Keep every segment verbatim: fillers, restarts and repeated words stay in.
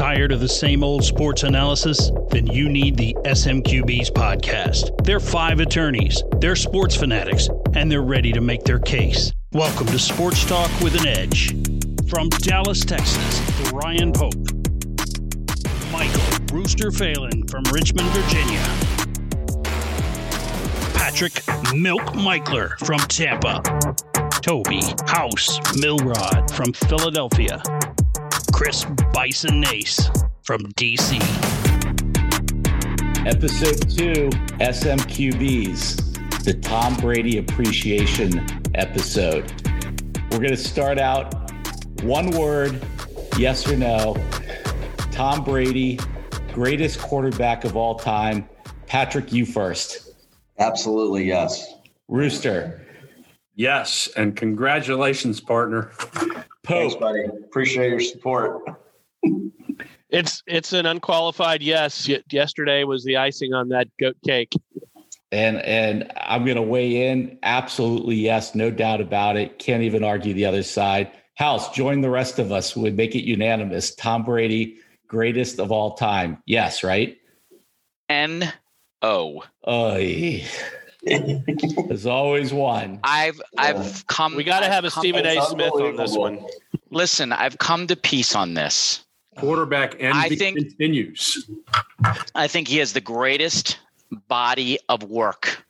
Tired of the same old sports analysis? Then you need the S M Q B's podcast. They're five attorneys, they're sports fanatics, and they're ready to make their case. Welcome to Sports Talk with an Edge. From Dallas, Texas, Ryan Pope. Michael Rooster Phelan from Richmond, Virginia. Patrick Milk Michler from Tampa. Toby House Milrod from Philadelphia. Chris Bison Nace from D C. Episode two, S M Q B's, the Tom Brady appreciation episode. We're going to start out one word, yes or no. Tom Brady, greatest quarterback of all time. Patrick, you first. Absolutely, yes. Rooster. Yes, and congratulations, partner. Pope. Thanks, buddy. Appreciate your support. It's it's an unqualified yes. Y- yesterday was the icing on that goat cake. And and I'm going to weigh in. Absolutely yes, no doubt about it. Can't even argue the other side. House, join the rest of us. Would make it unanimous. Tom Brady, greatest of all time. Yes, right? N O. Oy. There's always one. I've I've come. We got to have a come, Stephen A. Smith on this one. Listen, I've come to peace on this. Quarterback envy I think, continues. I think he has the greatest body of work.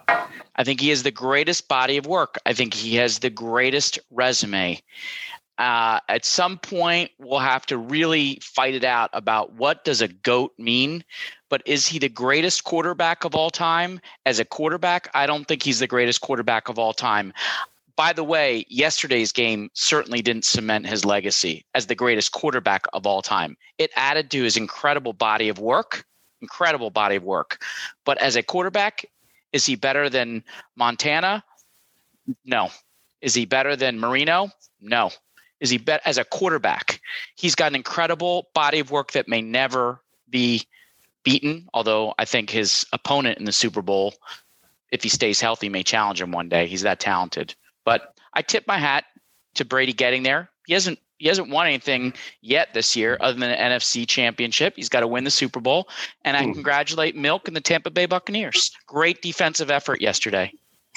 I think he has the greatest body of work. I think he has the greatest resume. Uh, at some point, we'll have to really fight it out about what does a GOAT mean. But is he the greatest quarterback of all time? As a quarterback, I don't think he's the greatest quarterback of all time. By the way, yesterday's game certainly didn't cement his legacy as the greatest quarterback of all time. It added to his incredible body of work, incredible body of work. But as a quarterback, is he better than Montana? No. Is he better than Marino? No. Is he better as a quarterback? He's got an incredible body of work that may never be beaten, although I think his opponent in the Super Bowl, if he stays healthy, may challenge him one day. He's that talented. But I tip my hat to Brady getting there. He hasn't he hasn't won anything yet this year other than an N F C championship. He's got to win the Super Bowl. And I congratulate Milk and the Tampa Bay Buccaneers. Great defensive effort yesterday.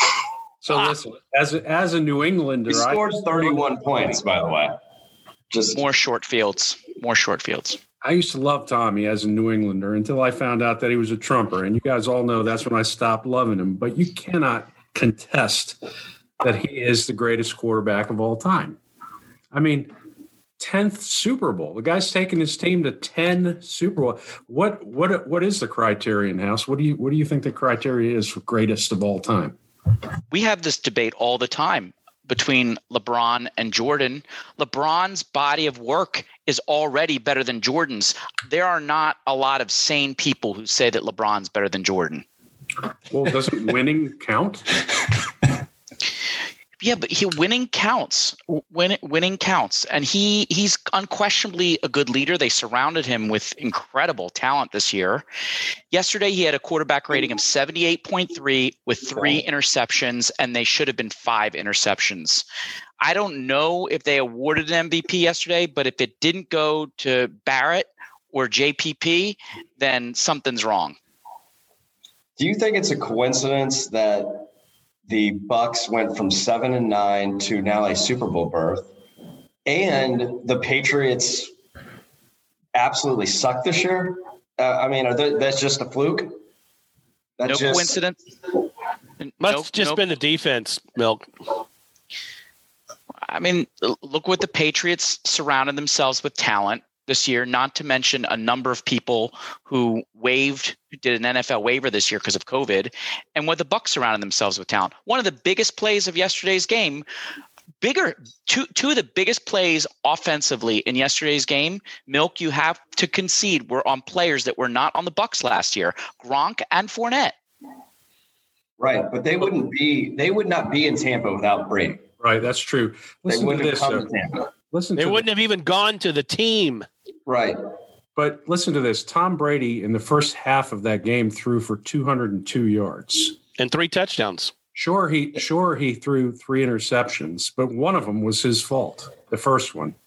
So ah. listen, as a, as a New Englander, he scored thirty-one points, by the way. Just more short fields, more short fields. I used to love Tommy as a New Englander until I found out that he was a Trumper. And you guys all know that's when I stopped loving him. But you cannot contest that he is the greatest quarterback of all time. I mean, tenth Super Bowl. The guy's taken his team to ten Super Bowl. What what what is the criterion, House? What do you what do you think the criteria is for greatest of all time? We have this debate all the time between LeBron and Jordan. LeBron's body of work is already better than Jordan's. There are not a lot of sane people who say that LeBron's better than Jordan. Well, doesn't winning count? Yeah, but he winning counts. Win, winning counts. And he he's unquestionably a good leader. They surrounded him with incredible talent this year. Yesterday, he had a quarterback rating of seventy-eight point three with three interceptions, and they should have been five interceptions. I don't know if they awarded an M V P yesterday, but if it didn't go to Barrett or J P P, then something's wrong. Do you think it's a coincidence that the Bucs went from seven and nine to now a Super Bowl berth, and the Patriots absolutely suck this year? Uh, I mean, are they, that's just a fluke? That's no just, coincidence. Must nope, just nope. been the defense, Milk. I mean, look what the Patriots surrounded themselves with talent this year, not to mention a number of people who waived, who did an N F L waiver this year because of COVID, and what the Bucs surrounded themselves with talent. One of the biggest plays of yesterday's game, bigger, two, two of the biggest plays offensively in yesterday's game, Milk, you have to concede, were on players that were not on the Bucs last year, Gronk and Fournette. Right, but they wouldn't be, they would not be in Tampa without Brady. Right, that's true. Listen they wouldn't to this, have come though. to Tampa. Listen they to wouldn't this. have even gone to the team. Right. But listen to this. Tom Brady in the first half of that game threw for two hundred two yards. And three touchdowns. Sure, he sure he threw three interceptions, but one of them was his fault, the first one.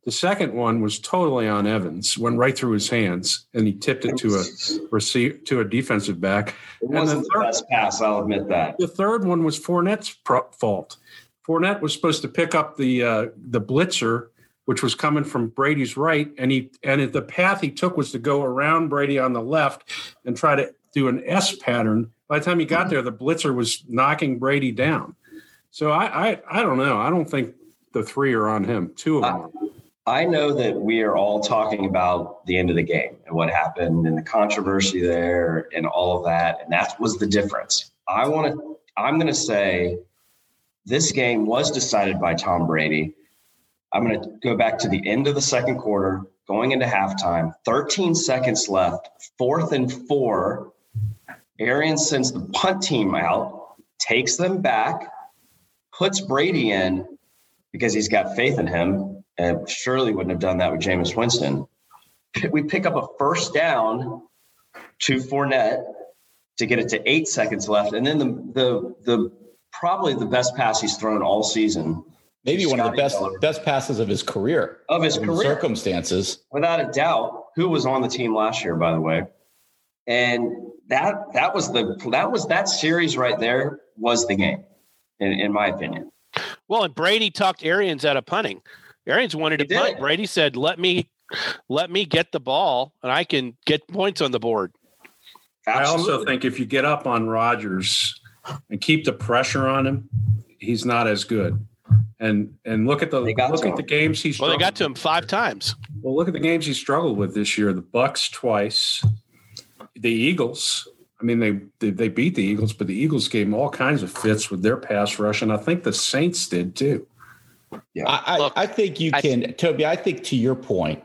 The second one was totally on Evans, went right through his hands, and he tipped it to a receive to a defensive back. It wasn't the, third, the best pass, I'll admit that. The third one was Fournette's pro- fault. Fournette was supposed to pick up the uh, the blitzer, which was coming from Brady's right, and he and the path he took was to go around Brady on the left and try to do an S pattern. By the time he got there, the blitzer was knocking Brady down. So I I, I don't know. I don't think the three are on him. Two of them. Uh, I know that we are all talking about the end of the game and what happened and the controversy there and all of that. And that was the difference. I want to, I'm going to say this game was decided by Tom Brady. I'm going to go back to the end of the second quarter, going into halftime, thirteen seconds left, fourth and four. Arians sends the punt team out, takes them back, puts Brady in because he's got faith in him. And surely wouldn't have done that with Jameis Winston. We pick up a first down to Fournette to get it to eight seconds left. And then the the the probably the best pass he's thrown all season. Maybe one Scotty of the best Miller. best passes of his career. Of his career. Circumstances. Without a doubt. Who was on the team last year, by the way. And that that was the that was that series right there was the game, in, in my opinion. Well, and Brady talked Arians out of punting. Arians wanted to punt. Brady said, let me let me get the ball and I can get points on the board. Absolutely. I also think if you get up on Rodgers and keep the pressure on him, he's not as good. And and look at the look at him. the games he's Well, they got to him five times. Well, look at the games he struggled with this year. The Bucks twice, the Eagles. I mean, they, they they beat the Eagles, but the Eagles gave him all kinds of fits with their pass rush, and I think the Saints did too. Yeah, I, Look, I, I think you can, I, Toby. I think to your point,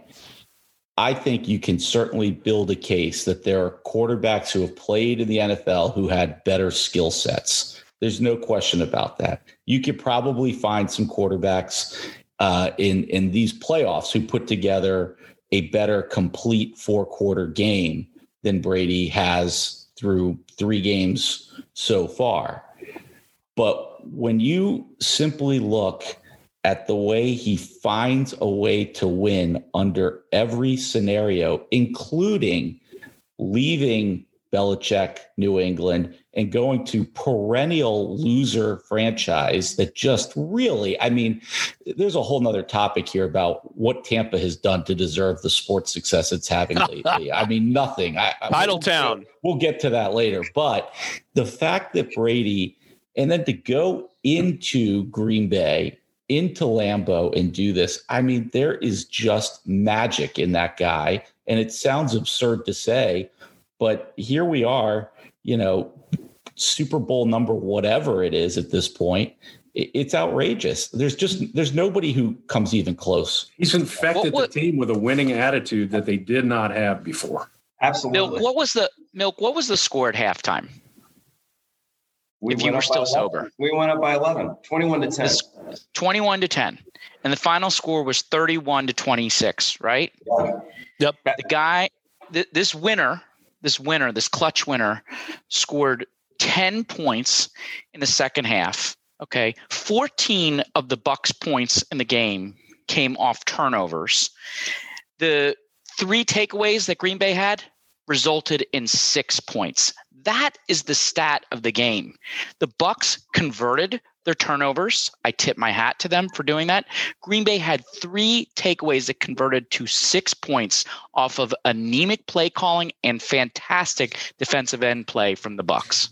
I think you can certainly build a case that there are quarterbacks who have played in the N F L who had better skill sets. There's no question about that. You could probably find some quarterbacks uh, in in these playoffs who put together a better complete four quarter game than Brady has through three games so far. But when you simply look at the way he finds a way to win under every scenario, including leaving Belichick, New England, and going to perennial loser franchise that just really, I mean, there's a whole nother topic here about what Tampa has done to deserve the sports success it's having lately. I mean, nothing. I, Idletown. We'll, we'll get to that later. But the fact that Brady, and then to go into Green Bay, into Lambeau and do this. I mean, there is just magic in that guy. And it sounds absurd to say, but here we are, you know, Super Bowl number, whatever it is at this point. It's outrageous. There's just, there's nobody who comes even close. He's infected what, what, the team with a winning attitude that they did not have before. Absolutely. Milk, what was the Milk? What was the score at halftime? We if you were still sober. We went up by eleven, twenty-one to ten. twenty-one to ten. And the final score was thirty-one to twenty-six, right? Yeah. Yep. The guy, th- this winner, this winner, this clutch winner scored ten points in the second half. Okay. fourteen of the Bucks points in the game came off turnovers. The three takeaways that Green Bay had resulted in six points. That is the stat of the game. The Bucks converted their turnovers. I tip my hat to them for doing that. Green Bay had three takeaways that converted to six points off of anemic play calling and fantastic defensive end play from the Bucks.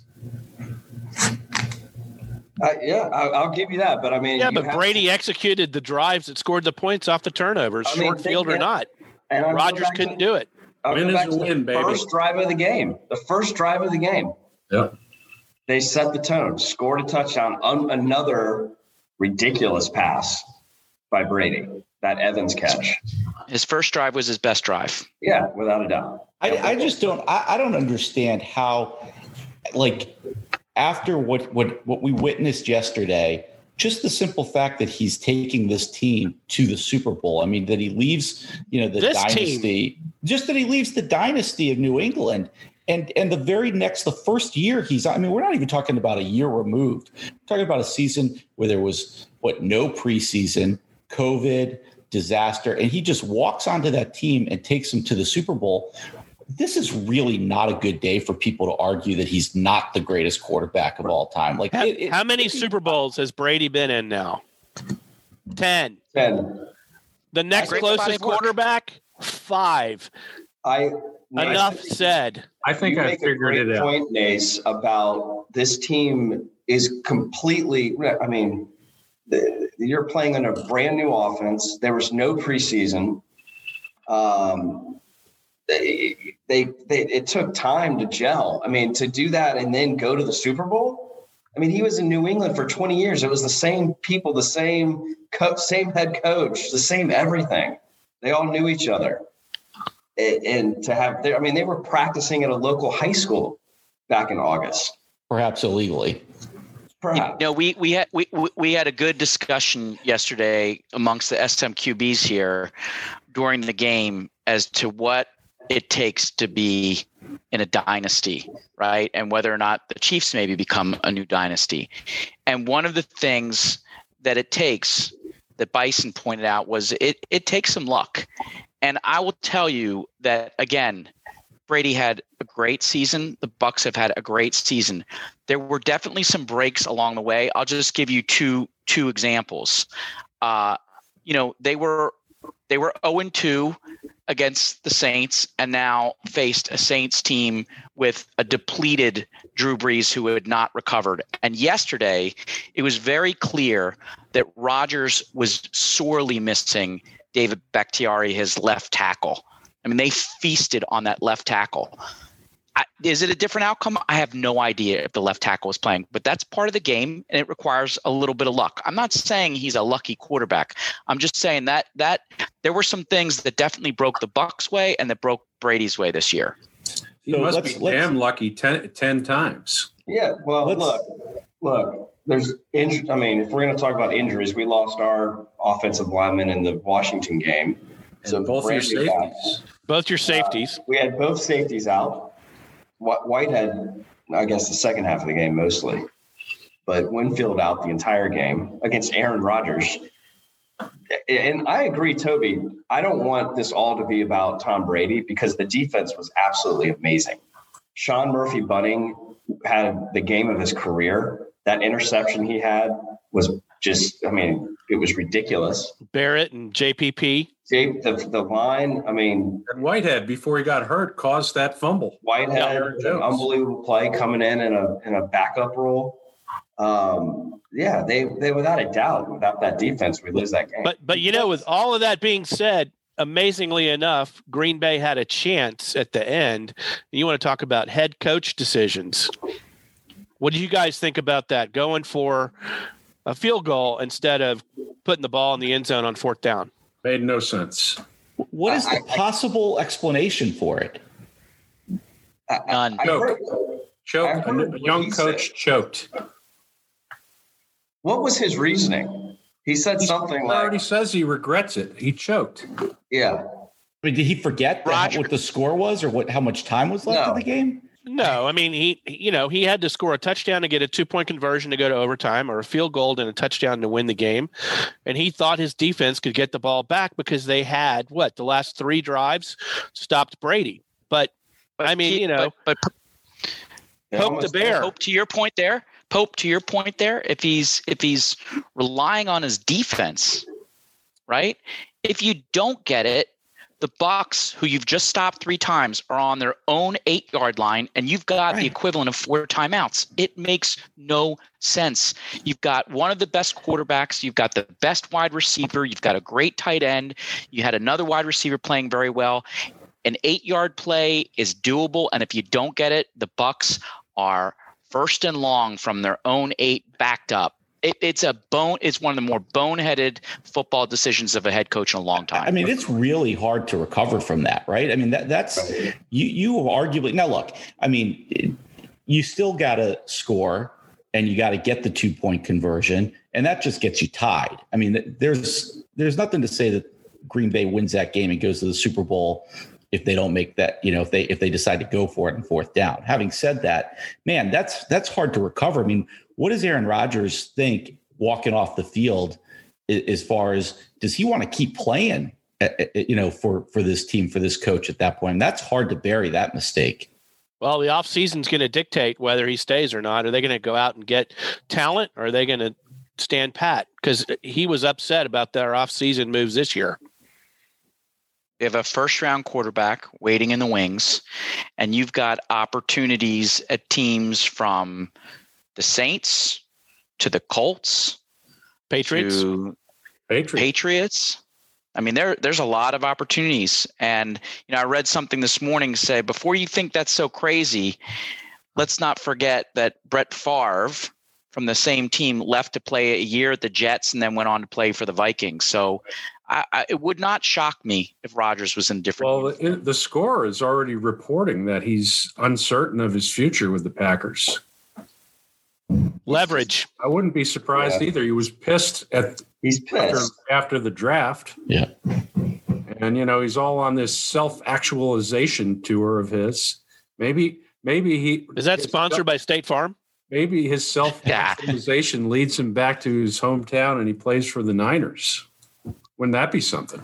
Uh, yeah, I'll, I'll give you that. But I mean, yeah, but Brady to... executed the drives that scored the points off the turnovers, I mean, short field or not. And Rodgers couldn't to... do it. I'll win go back is a to win, the baby. First drive of the game. The first drive of the game. Yep. They set the tone, scored a touchdown on another ridiculous pass by Brady, that Evans catch. His first drive was his best drive. Yeah, without a doubt. I, I just don't I, I don't understand how, like, after what, what what we witnessed yesterday, just the simple fact that he's taking this team to the Super Bowl. I mean, that he leaves, you know, the this dynasty, team. just that he leaves the dynasty of New England. And and the very next, the first year he's, I mean, we're not even talking about a year removed. We're talking about a season where there was, what, no preseason, COVID, disaster, and he just walks onto that team and takes them to the Super Bowl. This is really not a good day for people to argue that he's not the greatest quarterback of all time. Like, how, it, it, how many it, Super Bowls has Brady been in now? Ten. Ten. The next closest quarterback, five. I enough I said. I think you I make a figured great it out. point, Nace, about this team is completely. I mean, the, you're playing on a brand new offense. There was no preseason. Um, they, they, they, it took time to gel. I mean, to do that and then go to the Super Bowl. I mean, he was in New England for twenty years. It was the same people, the same co- same head coach, the same everything. They all knew each other. And, and to have, I mean, they were practicing at a local high school back in August. perhaps illegally. Perhaps. You know, we we had we we had a good discussion yesterday amongst the S M Q Bs here during the game as to what it takes to be in a dynasty, right? And whether or not the Chiefs maybe become a new dynasty. And one of the things that it takes that Bison pointed out was it it takes some luck. And I will tell you that, again, Brady had a great season. The Bucs have had a great season. There were definitely some breaks along the way. I'll just give you two two examples. Uh, you know, they were they were oh and two against the Saints, and now faced a Saints team with a depleted Drew Brees who had not recovered. And yesterday, it was very clear that Rodgers was sorely missing David Bakhtiari, his left tackle. I mean, they feasted on that left tackle. I, is it a different outcome? I have no idea if the left tackle was playing, but that's part of the game, and it requires a little bit of luck. I'm not saying he's a lucky quarterback. I'm just saying that that there were some things that definitely broke the Bucs' way and that broke Brady's way this year. He So must let's- be let's- damn lucky ten, ten times. Yeah, well, Let's- look, look. There's, inj- I mean, if we're going to talk about injuries, we lost our offensive lineman in the Washington game. And both your brand new guy. safeties. Both your safeties. We had both safeties out. Wh- White had, I guess, the second half of the game mostly, but Winfield out the entire game against Aaron Rodgers. And I agree, Toby. I don't want this all to be about Tom Brady because the defense was absolutely amazing. Sean Murphy Bunting had the game of his career. That interception he had was just, I mean, it was ridiculous. Barrett and J P P. Jay, the, the line, I mean, And Whitehead, before he got hurt, caused that fumble. Whitehead, Aaron an Jones. unbelievable play coming in in a in a backup role. Um, yeah, they they without a doubt, without that defense, we lose that game. But but you know, with all of that being said, amazingly enough, Green Bay had a chance at the end. You want to talk about head coach decisions. What do you guys think about that? Going for a field goal instead of putting the ball in the end zone on fourth down. Made no sense. What is the I- I- possible explanation for it? I, None. I Joke. heard, Choke. I heard A what young he coach said. choked. what was his reasoning? He said something He like, already says he regrets it. He choked. "Yeah, I mean, did he forget that, Roger. what the score was or what how much time was left No. in the game? No, I mean he, you know, he had to score a touchdown to get a two-point conversion to go to overtime, or a field goal and a touchdown to win the game, and he thought his defense could get the ball back because they had what the last three drives stopped Brady. But, I mean, he- you know, but, but they Poke the almost- bear. Pope, to your point there, Pope, to your point there, if he's if he's relying on his defense, right? If you don't get it, the Bucs, who you've just stopped three times, are on their own eight-yard line, and you've got Right. the equivalent of four timeouts. It makes no sense. You've got one of the best quarterbacks. You've got the best wide receiver. You've got a great tight end. You had another wide receiver playing very well. An eight-yard play is doable, and if you don't get it, the Bucs are first and long from their own eight, backed up. It, it's a bone. It's one of the more boneheaded football decisions of a head coach in a long time. I mean, it's really hard to recover from that, right? I mean, that that's you. You arguably now look. I mean, it- you still got to score, and you got to get the two point conversion, and that just gets you tied. I mean, there's there's nothing to say that Green Bay wins that game and goes to the Super Bowl if they don't make that. You know, if they if they decide to go for it in fourth down. Having said that, man, that's that's hard to recover. I mean, what does Aaron Rodgers think walking off the field as far as does he want to keep playing, you know, for, for this team, for this coach at that point? And that's hard to bury that mistake. Well, the offseason's going to dictate whether he stays or not. Are they going to go out and get talent, or are they going to stand pat? Because he was upset about their offseason moves this year. You have a first-round quarterback waiting in the wings, and you've got opportunities at teams from the Saints to the Colts, Patriots, to Patriots. Patriots. I mean, there there's a lot of opportunities. And, you know, I read something this morning say, before you think that's so crazy, let's not forget that Brett Favre from the same team left to play a year at the Jets and then went on to play for the Vikings. So I, I, it would not shock me if Rodgers was in different. Well, it, the score is already reporting that he's uncertain of his future with the Packers. leverage. I wouldn't be surprised Yeah. either. He was pissed at He's after, pissed. after the draft. Yeah. And, you know, he's all on this self-actualization tour of his. Maybe, maybe he Is that his sponsored by State Farm? Maybe his self-actualization leads him back to his hometown and he plays for the Niners. Wouldn't that be something?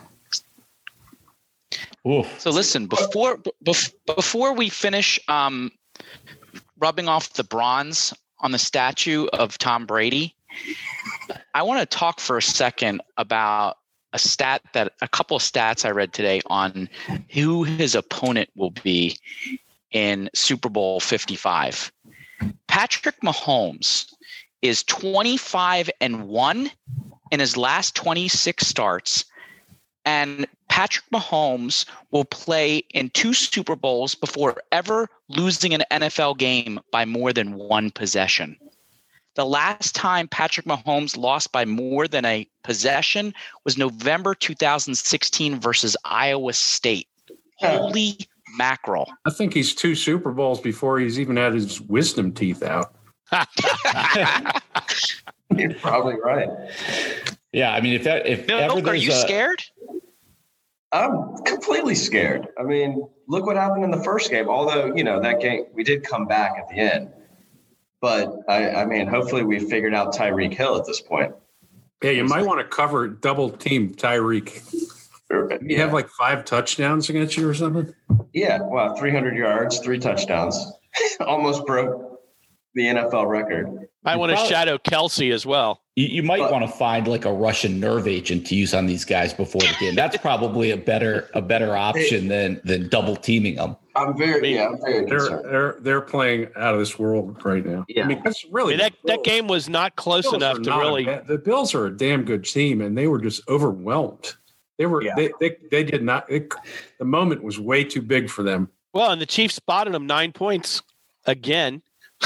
Oof. So listen, before bef- before we finish um, rubbing off the bronze on the statue of Tom Brady, I want to talk for a second about a stat that a couple of stats I read today on who his opponent will be in Super Bowl fifty-five. Patrick Mahomes is twenty-five and one in his last twenty-six starts. And Patrick Mahomes will play in two Super Bowls before ever losing an N F L game by more than one possession. The last time Patrick Mahomes lost by more than a possession was November two thousand sixteen versus Iowa State. Holy mackerel. I think he's two Super Bowls before he's even had his wisdom teeth out. You're probably right. Yeah, I mean, if that, if Milk, ever are there's you a, scared? I'm completely scared. I mean, look what happened in the first game. Although, you know, that game, we did come back at the end. But, I, I mean, hopefully we figured out Tyreek Hill at this point. Yeah, you might want to cover double team Tyreek. You Yeah, have like five touchdowns against you or something? yeah. Well, three hundred yards, three touchdowns. Almost broke the N F L record. I want to probably- shadow Kelsey as well. you, you might But- want to find like a Russian nerve agent to use on these guys before the game. That's probably a better a better option than than double teaming them. I'm very, yeah, I'm very They're concerned. they're they're playing out of this world right now. Yeah. I mean, that's I really mean, that, that game was not close Bills enough are to not a really. bad- the Bills are a damn good team, and they were just overwhelmed. They were Yeah. they, they they did not. It, the moment was way too big for them. Well, and the Chiefs spotted them nine points again.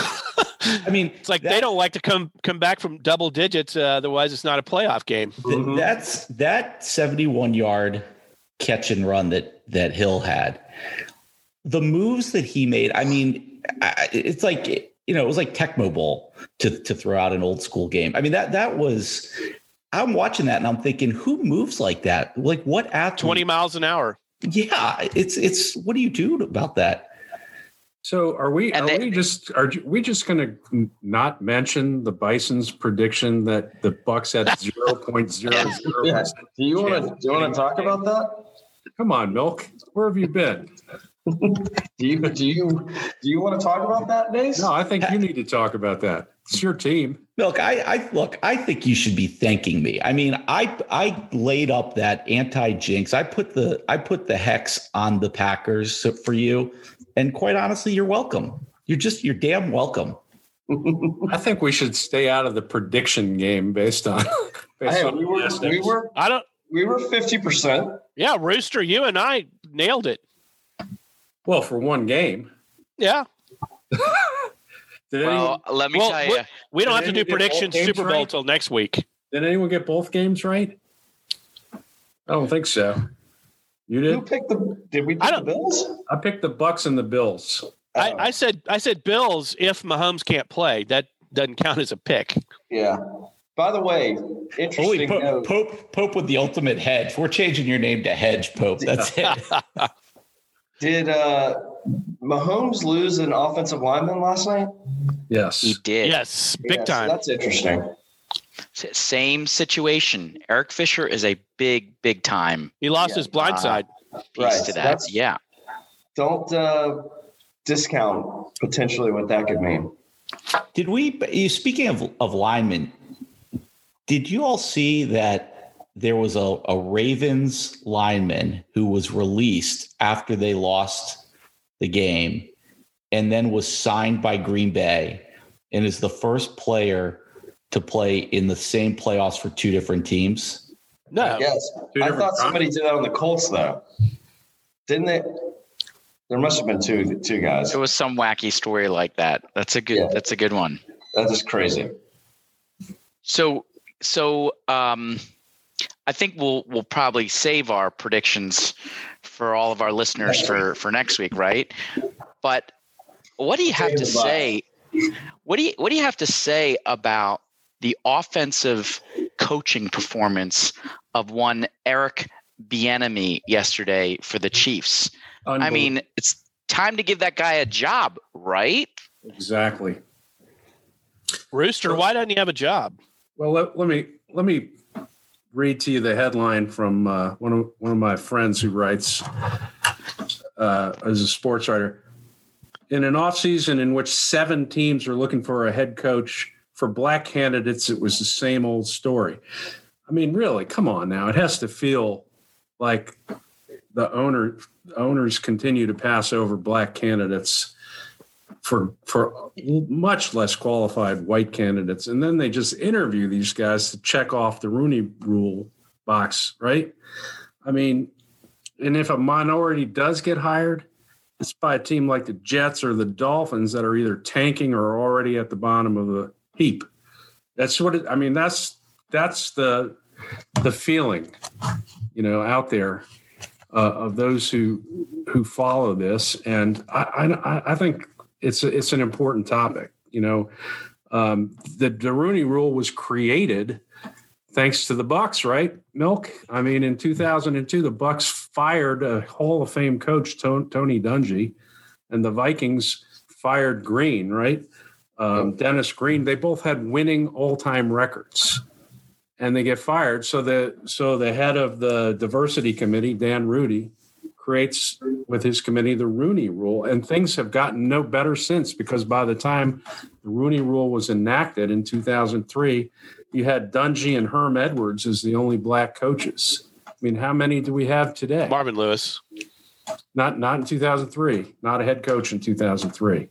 I mean, It's like that- they don't like to come come back from double digits. Uh, otherwise, it's not a playoff game. Th- Mhm. That's that seventy-one yard catch and run that that Hill had. The moves that he made, I mean, I, it's like, you know, it was like Tecmo Bowl to to throw out an old school game. I mean, that that was. I'm watching that and I'm thinking, who moves like that? Like what athlete? Twenty miles an hour. Yeah, it's it's. What do you do about that? So are we? And are they- we just? Are we just going to not mention the Bison's prediction that the Bucks had zero point zero zero Yeah. percent? Do you want to do you want to talk about that? Come on, Milk. Where have you been? Do you do you do you want to talk about that, Nace? No, I think you need to talk about that. It's your team. Look, I, I look. I think you should be thanking me. I mean, I I laid up that anti jinx. I put the I put the hex on the Packers for you, and quite honestly, you're welcome. You're just you're damn welcome. I think we should stay out of the prediction game based on. Based Hey, on we were last we episode. were I don't. we were fifty percent. Yeah, Rooster, you and I nailed it. Well, for one game. Yeah. Did anyone, Well, let me Well, tell we- you. We don't Did have to do anyone get both predictions games Super Bowl right? till next week. did anyone get both games right? I don't think so. You Who did. picked the? Did we pick I the don't- Bills? I picked the Bucks and the Bills. I, Oh, I said I said Bills if Mahomes can't play. That doesn't count as a pick. yeah. By the way, Holy interesting Pope, note. Pope Pope with the ultimate hedge. We're changing your name to Hedge Pope. That's it. Did uh, Mahomes lose an offensive lineman last night? Yes. He did. Yes, big Yeah, so time. that's interesting. Same situation. Eric Fisher is a big, big time. He lost Yeah. his blind side uh, piece Right, to so that. that's- Yeah. Don't uh, discount potentially what that could mean. Did we, you speaking of, of linemen, did you all see that there was a, a Ravens lineman who was released after they lost the game and then was signed by Green Bay and is the first player to play in the same playoffs for two different teams? No. Yes. Two I different thought somebody did that on the Colts, though. Didn't they? There must have been two two guys. It was some wacky story like that. That's a good. Yeah. That's a good one. That's just crazy. So so um, I think we'll we'll probably save our predictions for all of our listeners for for next week, right? But what do you have to say? What do you what do you have to say about the offensive coaching performance of one Eric Bieniemy yesterday for the Chiefs? I mean, it's time to give that guy a job, right? Exactly. Rooster, why doesn't he have a job? Well, let, let me let me read to you the headline from uh, one of one of my friends who writes uh, as a sports writer. In an offseason in which seven teams are looking for a head coach, for black candidates, it was the same old story. I mean, really, come on now. It has to feel like the owner owners continue to pass over black candidates for for much less qualified white candidates. And then they just interview these guys to check off the Rooney Rule box, right? I mean, and if a minority does get hired, it's by a team like the Jets or the Dolphins that are either tanking or already at the bottom of the heap. That's what it, I mean, that's that's the the feeling, you know, out there uh, of those who who follow this. And I I, I think it's a, it's an important topic. You know, um, the, the Rooney Rule was created thanks to the Bucs, right? Milk. I mean, in two thousand two, the Bucs fired a Hall of Fame coach, Tony Dungy, and the Vikings fired Green, right? Um, Dennis Green. They both had winning all-time records, and they get fired. So the so the head of the diversity committee, Dan Rudy, creates with his committee the Rooney Rule, and things have gotten no better since, because by the time the Rooney Rule was enacted in two thousand three, you had Dungy and Herm Edwards as the only black coaches. I mean, how many do we have today? Marvin Lewis. Not not in two thousand three, not a head coach in two thousand three.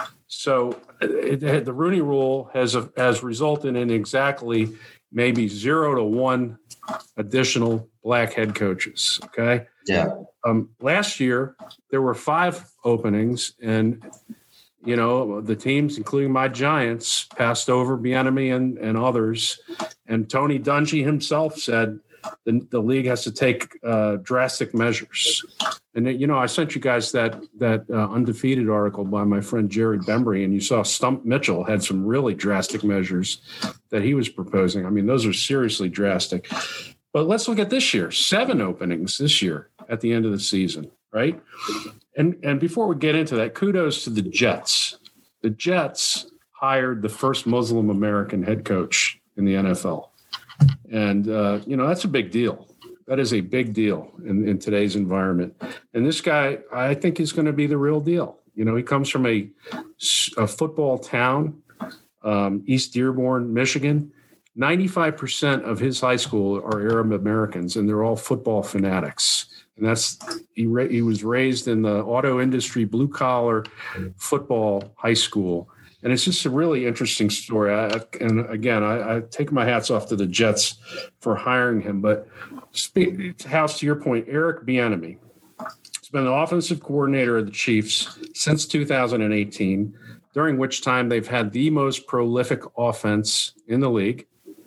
So it, it, the Rooney Rule has a, has resulted in exactly maybe zero to one additional black head coaches. Okay. Yeah. Um, last year there were five openings, and you know the teams, including my Giants, passed over Bieniemy and, and others. And Tony Dungy himself said the, the league has to take uh, drastic measures. And you know, I sent you guys that that uh, undefeated article by my friend Jerry Bembry, and you saw Stump Mitchell had some really drastic measures that he was proposing. I mean, those are seriously drastic. But let's look at this year. Seven openings this year at the end of the season, right? And and before we get into that, kudos to the Jets. The Jets hired the first Muslim American head coach in the N F L. And, uh, you know, that's a big deal. That is a big deal in, in today's environment. And this guy, I think, is going to be the real deal. You know, he comes from a, a football town, um, East Dearborn, Michigan. ninety-five percent of his high school are Arab Americans, and they're all football fanatics. And that's he, ra- he was raised in the auto industry, blue collar football high school. And it's just a really interesting story. I, and again, I, I take my hats off to the Jets for hiring him. But speak, House, to your point, Eric Bieniemy has been the offensive coordinator of the Chiefs since two thousand eighteen, during which time they've had the most prolific offense in the league,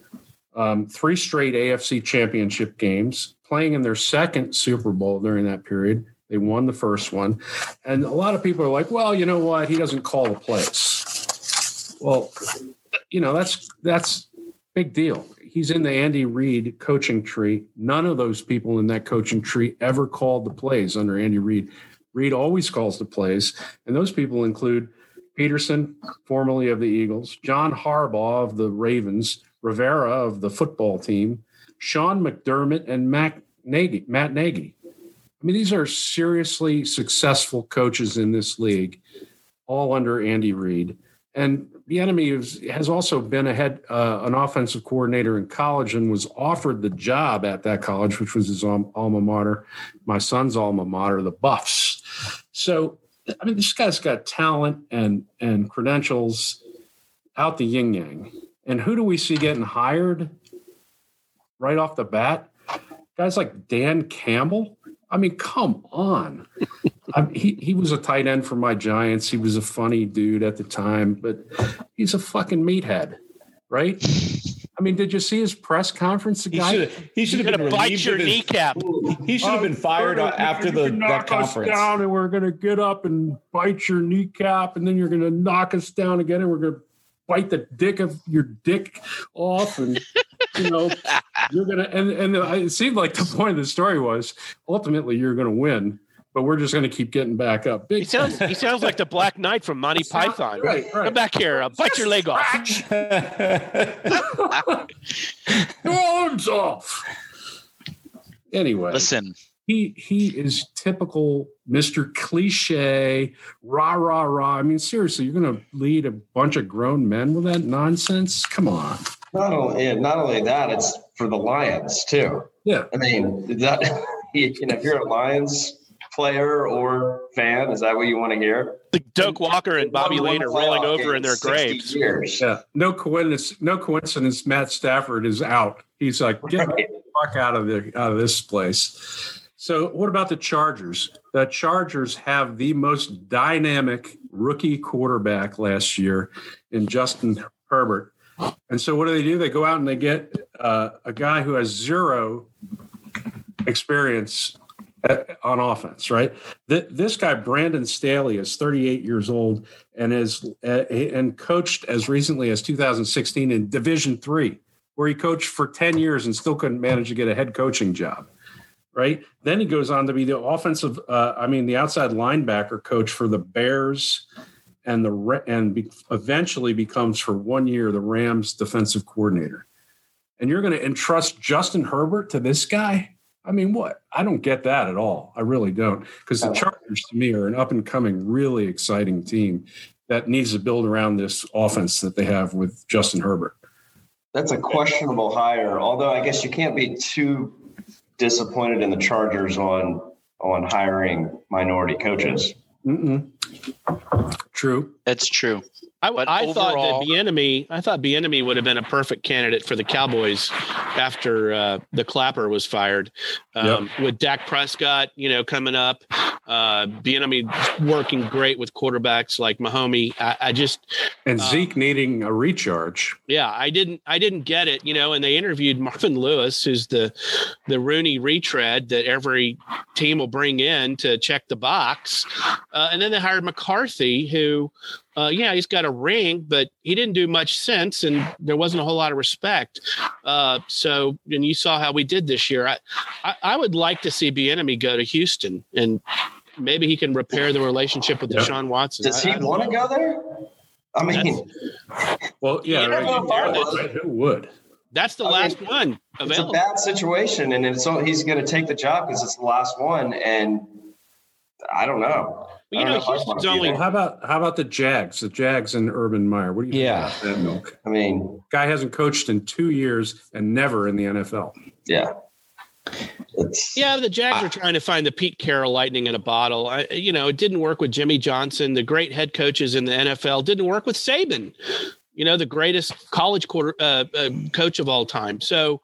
um, three straight A F C championship games, playing in their second Super Bowl during that period. They won the first one. And a lot of people are like, well, you know what? He doesn't call the plays. Well, you know, that's that's big deal. He's in the Andy Reid coaching tree. None of those people in that coaching tree ever called the plays under Andy Reid. Reid always calls the plays. And those people include Peterson, formerly of the Eagles, John Harbaugh of the Ravens, Rivera of the football team, Sean McDermott, and Matt Nagy. Matt Nagy. I mean, these are seriously successful coaches in this league, all under Andy Reid. And Bieniemy is, has also been a head, uh, an offensive coordinator in college and was offered the job at that college, which was his alma, alma mater, my son's alma mater, the Buffs. So, I mean, this guy's got talent and and credentials out the yin yang. And who do we see getting hired right off the bat? Guys like Dan Campbell. I mean, come on. I mean, he, he was a tight end for my Giants. He was a funny dude at the time, but he's a fucking meathead, right? I mean, did you see his press conference? The He guy, should he should have been bite relieved your of his, kneecap. He should have been fired We're gonna- after you the can that knock us conference. down, and we're going to get up and bite your kneecap, and then you're going to knock us down again, and we're going to bite the dick of your dick off, and you know you're going to. And and it seemed like the point of the story was ultimately you're going to win, but we're just going to keep getting back up. Big He sounds he sounds like the Black Knight from Monty Python. Right, right. Come back here. I'll bite your leg off. Arms off. Anyway, Listen, he he is typical Mister Cliche, rah rah rah. I mean, seriously, you're going to lead a bunch of grown men with that nonsense? Come on. Not only, yeah, not only that, it's for the Lions too. Yeah. I mean, that you know, if you're a Lions player or fan, is that what you want to hear? The Doak Walker and Bobby One Lee are rolling playoff over game in their sixty graves. Years. Yeah. No coincidence. No coincidence. Matt Stafford is out. He's like, get Right. the fuck out of the out of this place. So, what about the Chargers? The Chargers have the most dynamic rookie quarterback last year in Justin Herbert. And so, what do they do? They go out and they get uh, a guy who has zero experience at, on offense, right? Th- this guy, Brandon Staley, is thirty-eight years old and is uh, and coached as recently as two thousand sixteen in Division Three, where he coached for ten years and still couldn't manage to get a head coaching job. Right. Then he goes on to be the offensive, uh, I mean, the outside linebacker coach for the Bears, and the and be, eventually becomes for one year the Rams defensive coordinator. And you're going to entrust Justin Herbert to this guy? I mean, what? I don't get that at all. I really don't, because the Chargers to me are an up and coming, really exciting team that needs to build around this offense that they have with Justin Herbert. That's a questionable hire, although I guess you can't be too disappointed in the Chargers on on hiring minority coaches. Mm-mm. True. that's true. I, But I thought overall- that Bieniemy, I thought Bieniemy would have been a perfect candidate for the Cowboys after uh, the Clapper was fired. Um, yep. With Dak Prescott, you know, coming up, uh, Bieniemy working great with quarterbacks like Mahomes. I, I just and uh, Zeke needing a recharge. Yeah, I didn't, I didn't get it, you know. And they interviewed Marvin Lewis, who's the the Rooney retread that every team will bring in to check the box, uh, and then they hired McCarthy, who. Uh, yeah, he's got a ring, but he didn't do much since, and there wasn't a whole lot of respect. Uh, so, and you saw how we did this year. I, I, I would like to see Bieniemy go to Houston, and maybe he can repair the relationship with Yep. Deshaun Watson. Does he want to go there? I mean, Well, yeah, You right. know, if I was- Right, who would? That's the I last mean, one it's a available. bad situation, and it's so he's going to take the job because it's the last one. And I don't know. But, you I know, don't if I Houston's wanna be only- there. Well, how about how about the Jags? The Jags and Urban Meyer. What do you Yeah. think about that milk? I mean, Guy hasn't coached in two years and never in the N F L. yeah. It's, Yeah, the Jags are trying to find the Pete Carroll lightning in a bottle. I, you know, it didn't work with Jimmy Johnson, the great head coaches in the N F L. Didn't work with Saban, you know, the greatest college quarter uh, uh, coach of all time. So,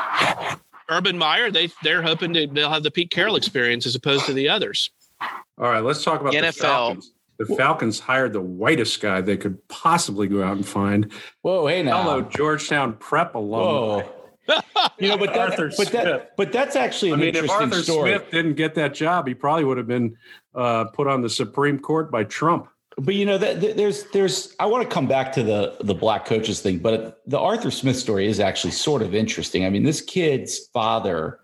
Urban Meyer, they they're hoping to they'll have the Pete Carroll experience as opposed to the others. All right, let's talk about The the N F L. Falcons. The Falcons hired the whitest guy they could possibly go out and find. Whoa, hey now. Fellow Georgetown Prep alumni. Whoa. You know, but that, Arthur but Smith. that, but that's actually I an mean, if interesting Arthur story. Smith didn't get that job, he probably would have been uh, put on the Supreme Court by Trump. But you know, that that there's there's I want to come back to the the black coaches thing, but the Arthur Smith story is actually sort of interesting. I mean, this kid's father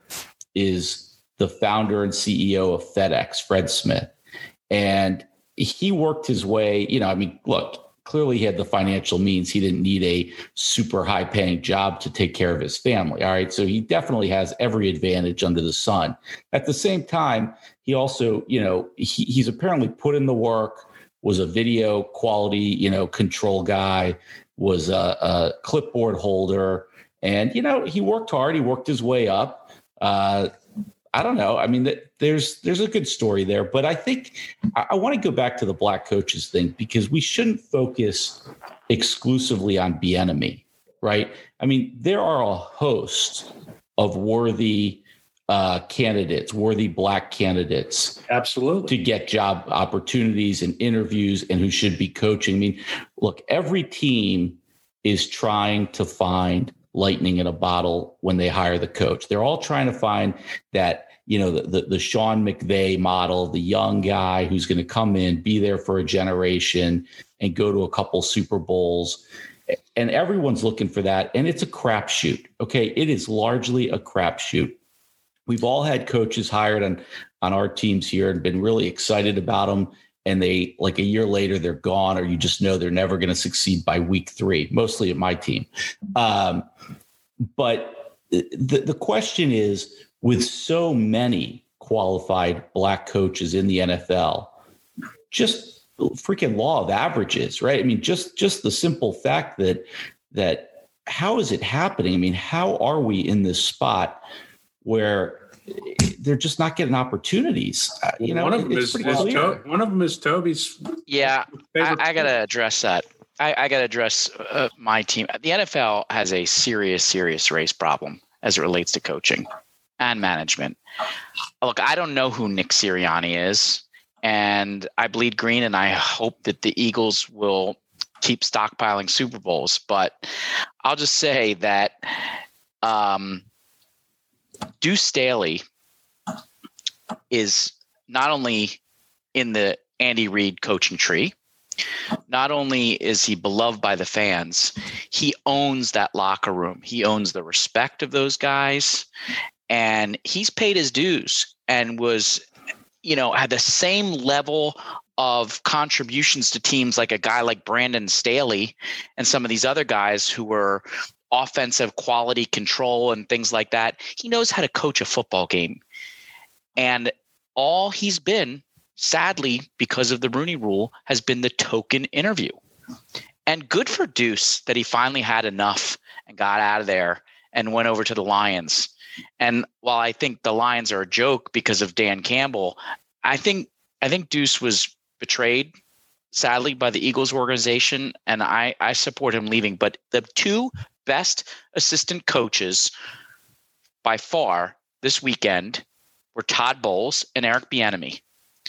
is the founder and C E O of FedEx, Fred Smith, and he worked his way. You know, I mean, look, clearly he had the financial means. He didn't need a super high paying job to take care of his family. All right. So he definitely has every advantage under the sun. At the same time, he also, you know, he, he's apparently put in the work, was a video quality, you know, control guy, was a, a clipboard holder. And, you know, he worked hard. He worked his way up. Uh, I don't know. I mean, there's there's a good story there. But I think I, I want to go back to the black coaches thing, because we shouldn't focus exclusively on Bieniemy, right? I mean, there are a host of worthy uh, candidates, worthy black candidates. Absolutely. To get job opportunities and interviews and who should be coaching. I mean, look, every team is trying to find lightning in a bottle when they hire the coach. They're all trying to find that, you know, the, the, the Sean McVay model, the young guy who's going to come in, be there for a generation and go to a couple Super Bowls. And everyone's looking for that. And it's a crapshoot. Okay. It is largely a crapshoot. We've all had coaches hired on, on our teams here and been really excited about them. And they, like a year later, they're gone, or you just know they're never going to succeed by week three, mostly at my team. Um, but the, the question is, with so many qualified black coaches in the N F L, just freaking law of averages, right? I mean, just just the simple fact that that how is it happening? I mean, how are we in this spot where they're just not getting opportunities? Uh, you know, one of them is, is to- one of them is Toby's. Yeah, I, I got to address that. I, I got to address uh, my team. The N F L has a serious, serious race problem as it relates to coaching and management. Look, I don't know who Nick Sirianni is, and I bleed green, and I hope that the Eagles will keep stockpiling Super Bowls. But I'll just say that um, Deuce Staley is not only in the Andy Reid coaching tree, not only is he beloved by the fans, he owns that locker room. He owns the respect of those guys, and he's paid his dues and was, you know, had the same level of contributions to teams like a guy like Brandon Staley and some of these other guys who were offensive quality control and things like that. He knows how to coach a football game. And all he's been, sadly, because of the Rooney Rule, has been the token interview. And good for Deuce that he finally had enough and got out of there and went over to the Lions. And while I think the Lions are a joke because of Dan Campbell, I think I think Deuce was betrayed, sadly, by the Eagles organization, and I, I support him leaving. But the two best assistant coaches by far this weekend were Todd Bowles and Eric Bieniemy.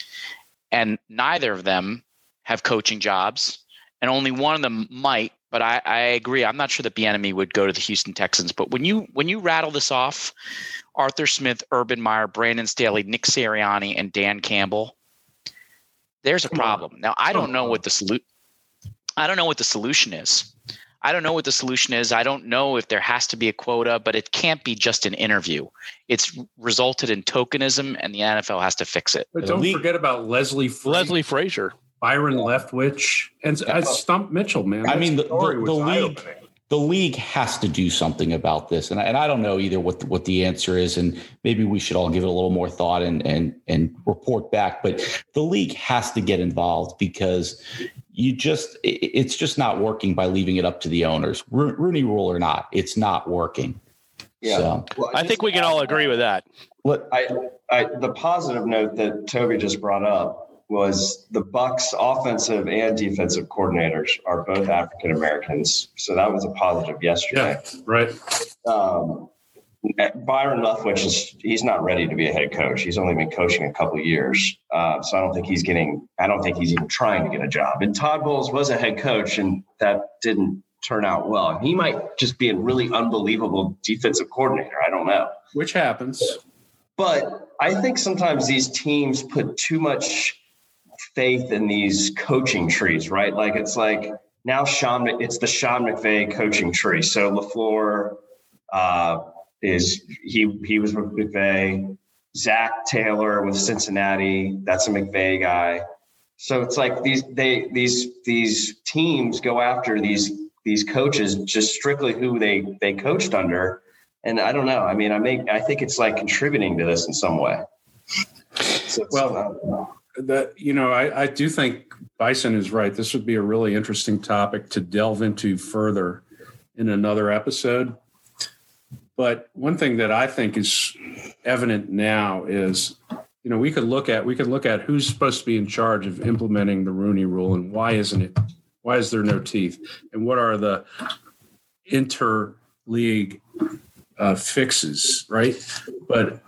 And neither of them have coaching jobs, and only one of them might. But I, I agree. I'm not sure that Bieniemy would go to the Houston Texans. But when you when you rattle this off, Arthur Smith, Urban Meyer, Brandon Staley, Nick Sirianni, and Dan Campbell, there's a problem. Now I don't know what the solution. I don't know what the solution is. I don't know what the solution is. I don't know if there has to be a quota, but it can't be just an interview. It's resulted in tokenism, and the N F L has to fix it. But don't forget about Leslie Fra- Leslie Frazier, Byron Leftwich, and uh, Stump Mitchell, man. I mean, the, story the, the was league, eye-opening. the league has to do something about this, and I, and I don't know either what the, what the answer is, and maybe we should all give it a little more thought and and and report back. But the league has to get involved, because you just it's just not working by leaving it up to the owners. Ro- Rooney Rule or not, it's not working. Yeah, So, well, I think we can all agree with that. what I, I, the positive note that Toby just brought up was the Bucs offensive and defensive coordinators are both African Americans, so that was a positive yesterday. Yeah, right. Um, Byron Leftwich is he's not ready to be a head coach. He's only been coaching a couple of years, uh, so I don't think he's getting. I don't think he's even trying to get a job. And Todd Bowles was a head coach, and that didn't turn out well. He might just be a really unbelievable defensive coordinator. I don't know. Which happens. But I think sometimes these teams put too much faith in these coaching trees, right? Like it's like now Sean, it's the Sean McVay coaching tree. So LaFleur uh, is he he was with McVay. Zach Taylor with Cincinnati, that's a McVay guy. So it's like these they these these teams go after these these coaches just strictly who they they coached under, and I don't know. I mean, I make I think it's like contributing to this in some way. So well, that you know, I, I do think Bison is right. This would be a really interesting topic to delve into further in another episode. But one thing that I think is evident now is, you know, we could look at we could look at who's supposed to be in charge of implementing the Rooney Rule and why isn't it? Why is there no teeth? And what are the inter-league uh, fixes, right? But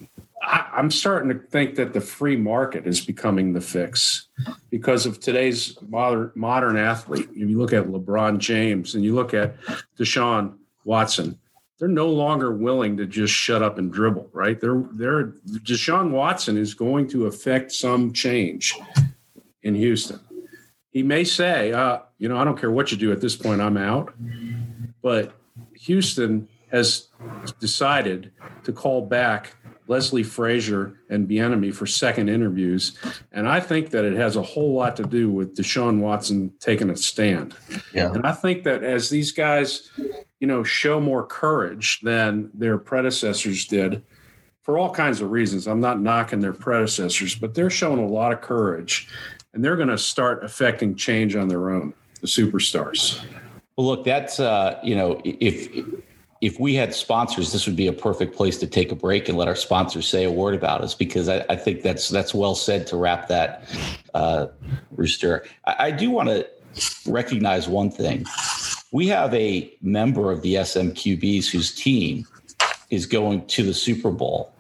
I, I'm starting to think that the free market is becoming the fix because of today's modern modern athlete. If you look at LeBron James and you look at Deshaun Watson, they're no longer willing to just shut up and dribble, right? They're they're Deshaun Watson is going to affect some change in Houston. He may say, uh, you know, I don't care what you do at this point, I'm out. But Houston has decided to call back Leslie Frazier and Bieniemy for second interviews. And I think that it has a whole lot to do with Deshaun Watson taking a stand. Yeah. And I think that as these guys, you know, show more courage than their predecessors did for all kinds of reasons. I'm not knocking their predecessors, but they're showing a lot of courage. And they're going to start affecting change on their own, the superstars. Well, look, that's, uh, you know, if if we had sponsors, this would be a perfect place to take a break and let our sponsors say a word about us, because I, I think that's that's well said to wrap that, uh, Rooster. I, I do want to recognize one thing. We have a member of the S M Q Bs whose team is going to the Super Bowl.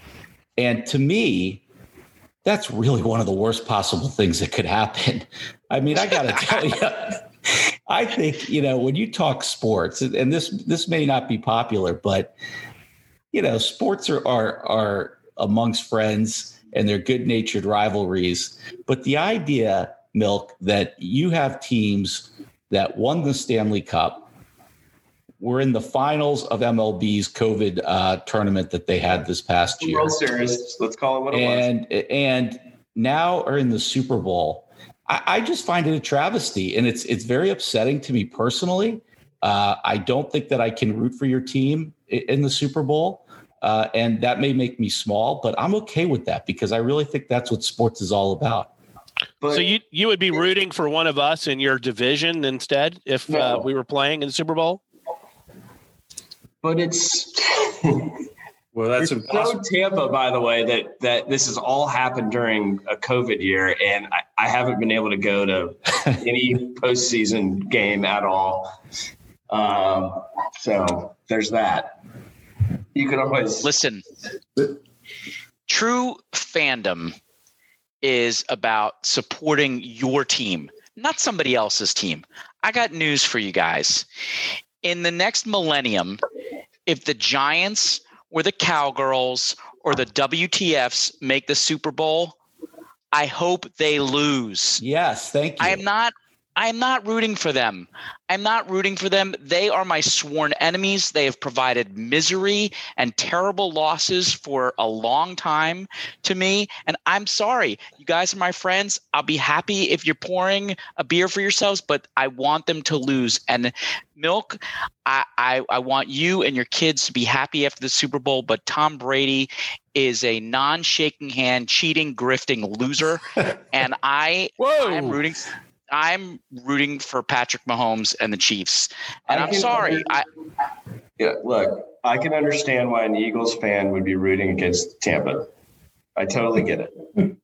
And to me, that's really one of the worst possible things that could happen. I mean, I got to tell you, I think, you know, when you talk sports, and this this may not be popular, but, you know, sports are are, are amongst friends and they're good-natured rivalries. But the idea, Milk, that you have teams that won the Stanley Cup, were in the finals of M L B's COVID uh, tournament that they had this past year. World Series, let's call it what it and, was. And now are in the Super Bowl. I, I just find it a travesty, and it's it's very upsetting to me personally. Uh, I don't think that I can root for your team in, in the Super Bowl, uh, and that may make me small, but I'm okay with that because I really think that's what sports is all about. But, so you you would be rooting for one of us in your division instead if no. uh, we were playing in the Super Bowl? But it's well, that's it's so Tampa, by the way, that that this has all happened during a COVID year, and I, I haven't been able to go to any postseason game at all. Um, so there's that. You can always listen. True fandom is about supporting your team, not somebody else's team. I got news for you guys. In the next millennium, if the Giants or the Cowgirls or the W T Fs make the Super Bowl, I hope they lose. Yes, thank you. I am not I am not rooting for them. I'm not rooting for them. They are my sworn enemies. They have provided misery and terrible losses for a long time to me. And I'm sorry. You guys are my friends. I'll be happy if you're pouring a beer for yourselves, but I want them to lose. And Milk, I, I, I want you and your kids to be happy after the Super Bowl, but Tom Brady is a non-shaking hand, cheating, grifting loser. And I am rooting – I'm rooting for Patrick Mahomes and the Chiefs. And I'm sorry. I, yeah, look, I can understand why an Eagles fan would be rooting against Tampa. I totally get it.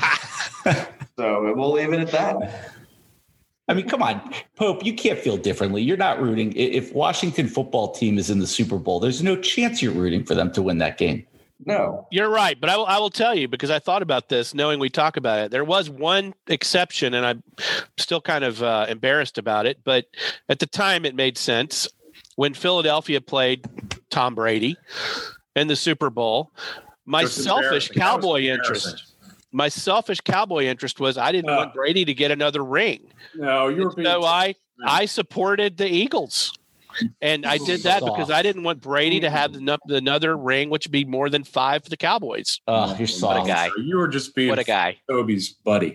So we'll leave it at that. I mean, come on, Pope, you can't feel differently. You're not rooting. If Washington football team is in the Super Bowl, there's no chance you're rooting for them to win that game. No, you're right. But I will, I will tell you, because I thought about this knowing we talk about it. There was one exception, and I'm still kind of uh, embarrassed about it. But at the time, it made sense. When Philadelphia played Tom Brady in the Super Bowl, my Just selfish Cowboy interest, my selfish Cowboy interest was I didn't uh, want Brady to get another ring. No, you were being so I, I supported the Eagles. And I did that because I didn't want Brady to have another ring, which would be more than five for the Cowboys. Oh, you're soft. What a guy. You were just being what a guy. Toby's buddy.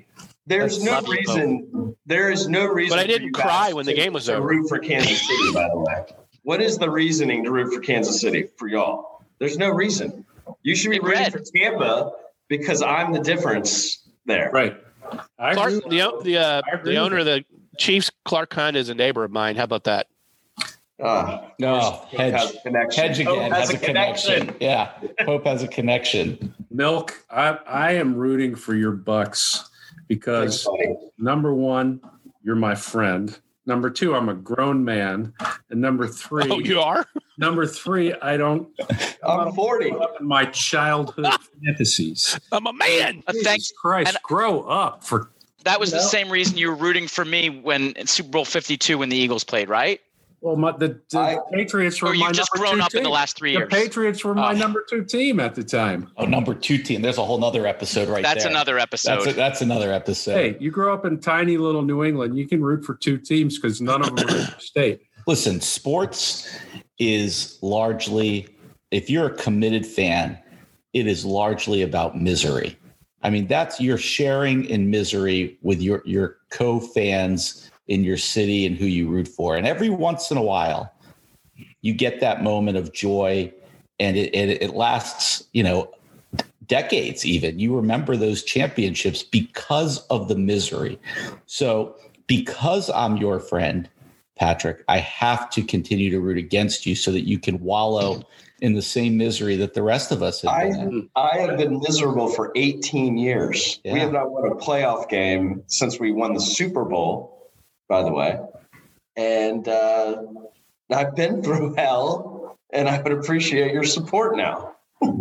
There's no Love you, reason. There is no reason. But I for didn't you cry guys when the to- game was to over. Root for Kansas City, by the way. What is the reasoning to root for Kansas City for y'all? There's no reason. You should be Big rooting Red. for Tampa because I'm the difference there. Right. I Clark, agree with the you. the uh, I agree the with owner of the Chiefs, Clark Hunt, is a neighbor of mine. How about that? Uh, No, Pope hedge, has a connection. hedge Pope again has, a connection. Yeah, Pope has a connection. Milk, I, I am rooting for your Bucks because Thanks, buddy. number one, you're my friend. Number two, I'm a grown man. And number three, Oh, you are? number three, I don't I'm forty. up in my childhood fantasies. I'm a man. Uh, thanks. Jesus Christ, and- grow up for That was You the know? same reason you were rooting for me when in Super Bowl fifty-two when the Eagles played, right? well, my, the, the I- Patriots were Or my you've just number grown two up in the team. last three The years. Patriots were my Oh. number two team at the time. Oh, number two team. There's a whole nother episode right That's there. another episode. That's a, that's another episode. Hey, you grew up in tiny little New England. You can root for two teams because none of them are in your state. Listen, sports is largely, if you're a committed fan, it is largely about misery. I mean, that's you're sharing in misery with your your co-fans in your city and who you root for. And every once in a while, you get that moment of joy, and it it, it lasts, you know, decades even. You remember those championships because of the misery. So because I'm your friend, Patrick, I have to continue to root against you so that you can wallow in the same misery that the rest of us have I, been in. I have been miserable for eighteen years. Yeah. We have not won a playoff game since we won the Super Bowl, by the way. And uh, I've been through hell, and I would appreciate your support now.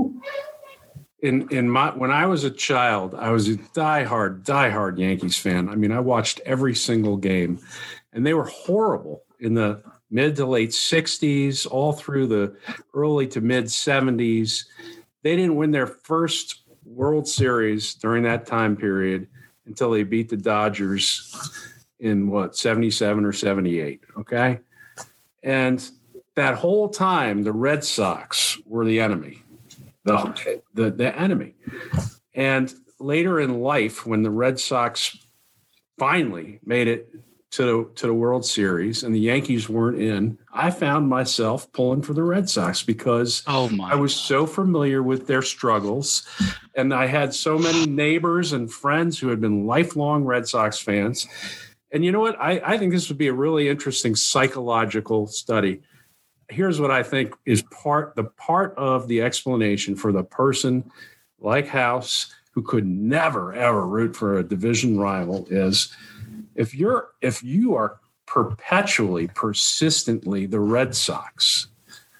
In in my when I was a child, I was a diehard, diehard Yankees fan. I mean, I watched every single game, and they were horrible in the mid to late sixties, all through the early to mid seventies. They didn't win their first World Series during that time period until they beat the Dodgers in what, seventy-seven or seventy-eight. Okay. And that whole time, the Red Sox were the enemy, the, the, the enemy. And later in life, when the Red Sox finally made it to the, to the World Series and the Yankees weren't in, I found myself pulling for the Red Sox because Oh my! I was so familiar with their struggles, and I had so many neighbors and friends who had been lifelong Red Sox fans. And you know what? I, I think this would be a really interesting psychological study. Here's what I think is part the part of the explanation for the person like House who could never ever root for a division rival is if you're if you are perpetually, persistently the Red Sox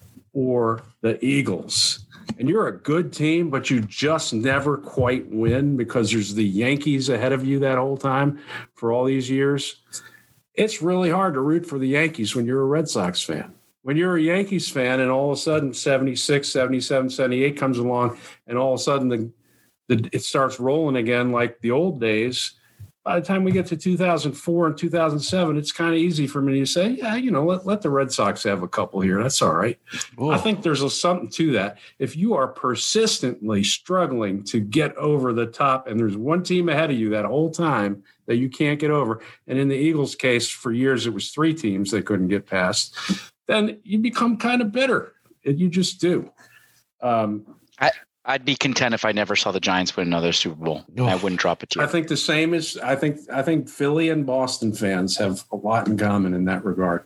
or the Eagles, and you're a good team, but you just never quite win because there's the Yankees ahead of you that whole time for all these years, it's really hard to root for the Yankees when you're a Red Sox fan. When you're a Yankees fan and all of a sudden seventy-six, seventy-seven, seventy-eight comes along and all of a sudden the, the it starts rolling again like the old days, by the time we get to two thousand four and two thousand seven, it's kind of easy for me to say, yeah, you know, let, let the Red Sox have a couple here. That's all right. Ooh. I think there's a, something to that. If you are persistently struggling to get over the top and there's one team ahead of you that whole time that you can't get over, and in the Eagles case, for years it was three teams they couldn't get past, then you become kind of bitter. And you just do. Um, I'd be content if I never saw the Giants win another Super Bowl. I wouldn't drop a tear. I think the same is I think I think Philly and Boston fans have a lot in common in that regard.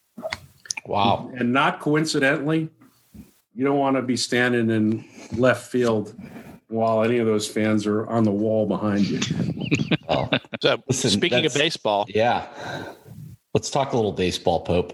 Wow. And not coincidentally, you don't want to be standing in left field while any of those fans are on the wall behind you. Well, So Listen, speaking of that's- baseball, yeah. Let's talk a little baseball, Pope.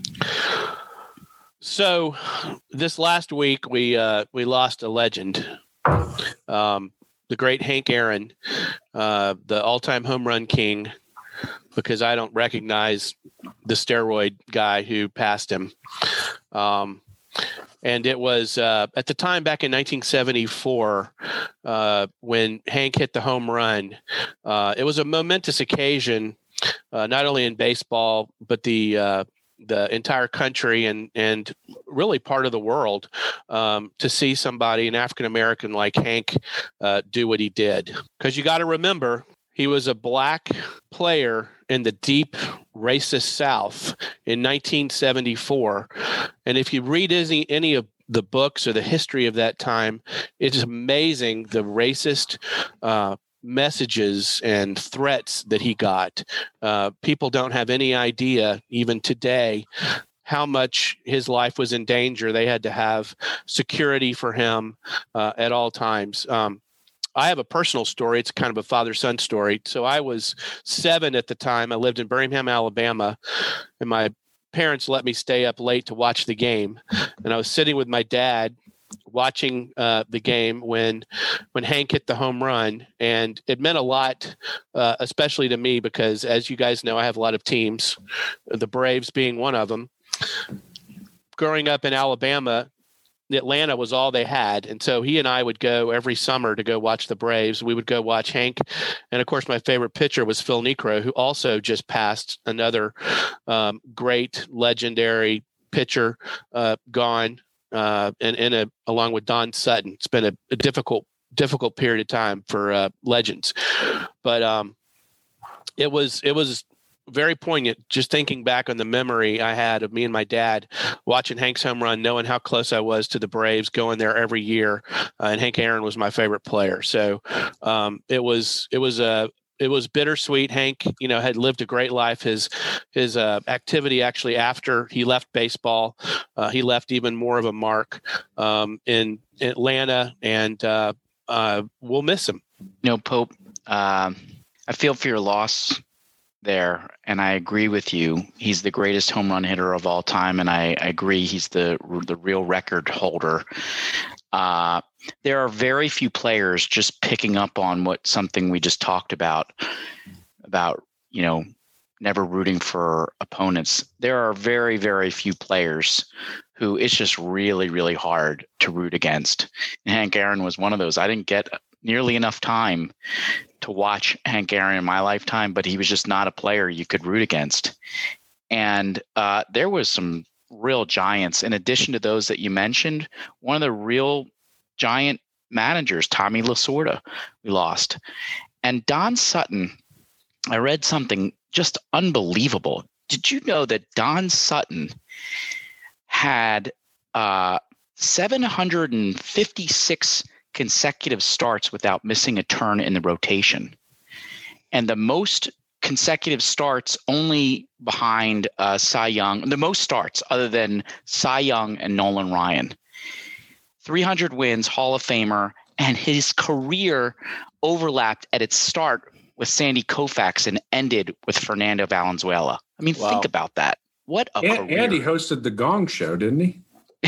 so this last week we uh, we lost a legend, um, the great Hank Aaron, uh, the all-time home run king, because I don't recognize the steroid guy who passed him. Um, and it was uh, at the time back in nineteen seventy-four uh, when Hank hit the home run. Uh, it was a momentous occasion, uh, not only in baseball, but the uh, the entire country and and really part of the world, um, to see somebody, an African American like Hank, uh, do what he did. Because you got to remember, He was a black player in the deep racist South in nineteen seventy-four. And if you read any, any of the books or the history of that time, it's amazing the racist uh, messages and threats that he got. Uh, people don't have any idea, even today, how much his life was in danger. They had to have security for him uh, at all times. Um, I have a personal story. It's kind of a father-son story. So I was seven at the time. I lived in Birmingham, Alabama, and my parents let me stay up late to watch the game. And I was sitting with my dad watching uh, the game when when Hank hit the home run. And it meant a lot, uh, especially to me, because as you guys know, I have a lot of teams, the Braves being one of them. Growing up in Alabama, Atlanta was all they had. And so he and I would go every summer to go watch the Braves. We would go watch Hank. And of course, my favorite pitcher was Phil Niekro, who also just passed, another um, great, legendary pitcher, uh, gone, uh, and, and a, along with Don Sutton. It's been a, a difficult, difficult period of time for uh, legends. But um, it was, it was, very poignant just thinking back on the memory I had of me and my dad watching Hank's home run, knowing how close I was to the Braves, going there every year. Uh, and Hank Aaron was my favorite player. So um, it was, it was a, it was bittersweet. Hank, you know, had lived a great life. His, his uh, activity actually after he left baseball, uh, he left even more of a mark um, in Atlanta, and uh, uh, we'll miss him. You know, Pope, um, I feel for your loss there, and I agree with you. He's the greatest home run hitter of all time, and I, I agree he's the the real record holder. Uh, there are very few players, just picking up on what something we just talked about, about, you know, never rooting for opponents. There are very, very few players who it's just really, really hard to root against. And Hank Aaron was one of those. I didn't get nearly enough time to watch Hank Aaron in my lifetime, but he was just not a player you could root against. And uh, there was some real giants. In addition to those that you mentioned, one of the real giant managers, Tommy Lasorda, we lost. And Don Sutton, I read something just unbelievable. Did you know that Don Sutton had uh, seven hundred fifty-six consecutive starts without missing a turn in the rotation, and the most consecutive starts only behind uh, Cy Young, the most starts other than Cy Young and Nolan Ryan. three hundred wins, Hall of Famer, and his career overlapped at its start with Sandy Koufax and ended with Fernando Valenzuela. I mean, wow. Think about that. What a and, career. Andy hosted the Gong Show, didn't he?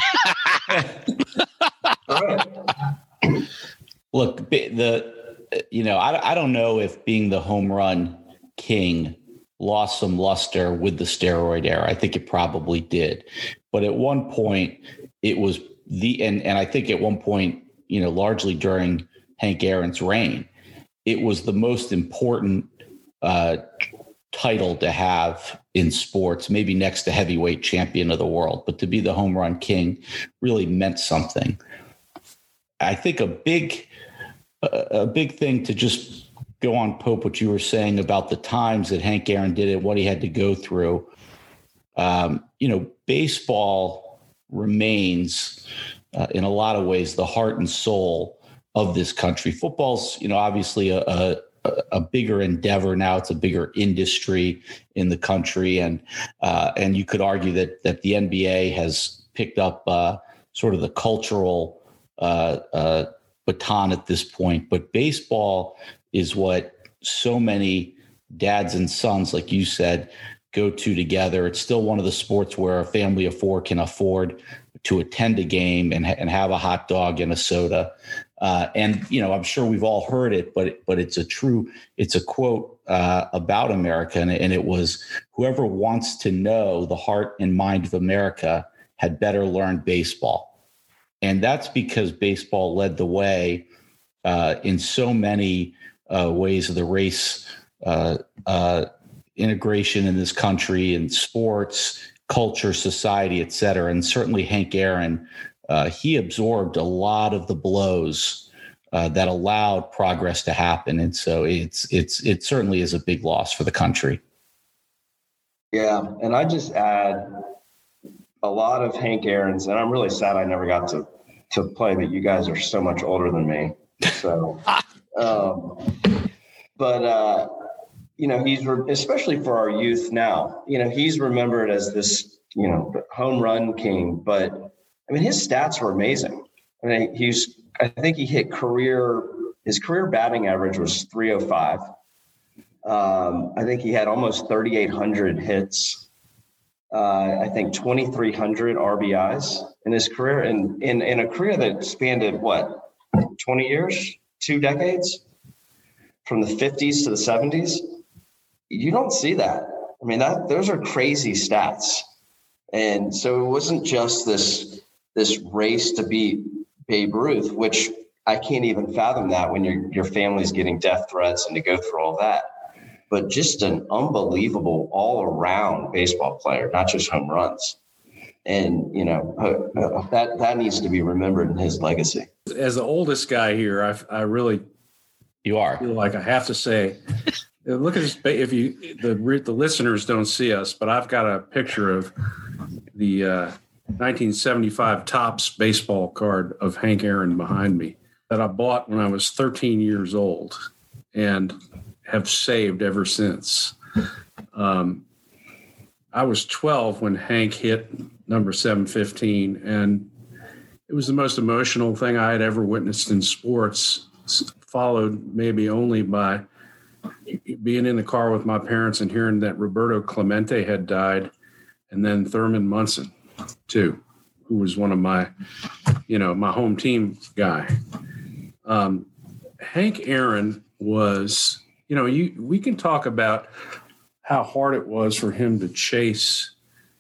Look, the you know, I, I don't know if being the home run king lost some luster with the steroid era. I think it probably did. But at one point, it was the and, and I think at one point, you know, largely during Hank Aaron's reign, it was the most important uh, title to have in sports, maybe next to heavyweight champion of the world. But to be the home run king really meant something. I think a big a big thing to just go on, Pope, what you were saying about the times that Hank Aaron did it, what he had to go through. Um, you know, baseball remains uh, in a lot of ways the heart and soul of this country. Football's, you know, obviously a, a, a bigger endeavor now. It's a bigger industry in the country, and uh, and you could argue that that the N B A has picked up uh, sort of the cultural uh, uh, baton at this point. But baseball is what so many dads and sons, like you said, go to together. It's still one of the sports where a family of four can afford to attend a game and, and have a hot dog and a soda. Uh, and, you know, I'm sure we've all heard it, but but it's a true, it's a quote uh, about America. And, and it was, whoever wants to know the heart and mind of America had better learn baseball. And that's because baseball led the way uh, in so many uh, ways of the race uh, uh, integration in this country, in sports, culture, society, et cetera. And certainly Hank Aaron, uh, he absorbed a lot of the blows uh, that allowed progress to happen. And so it's it's it certainly is a big loss for the country. Yeah, and I just add a lot of Hank Aaron's, and I'm really sad I never got to to play, but you guys are so much older than me. So, um, but uh, you know, he's re- especially for our youth now. You know, he's remembered as this, you know, home run king. But I mean, his stats were amazing. I mean, he's I think he hit career his career batting average was three oh five. Um, I think he had almost thirty-eight hundred hits. Uh, I think twenty-three hundred R B Is in his career, and in, in a career that spanned what, twenty years, two decades, from the fifties to the seventies. You don't see that. I mean, that those are crazy stats. And so it wasn't just this this race to beat Babe Ruth, which I can't even fathom that when your your family's getting death threats and to go through all that. But just an unbelievable all-around baseball player, not just home runs. And, you know, uh, that that needs to be remembered in his legacy. As the oldest guy here, I, I really you are feel like I have to say, look at this. If you the the listeners don't see us, but I've got a picture of the uh, nineteen seventy-five Topps baseball card of Hank Aaron behind me that I bought when I was thirteen years old, and have saved ever since. Um, I was twelve when Hank hit number seven fifteen, and it was the most emotional thing I had ever witnessed in sports, followed maybe only by being in the car with my parents and hearing that Roberto Clemente had died, and then Thurman Munson, too, who was one of my, you know, my home team guy. Um, Hank Aaron was... You know, you we can talk about how hard it was for him to chase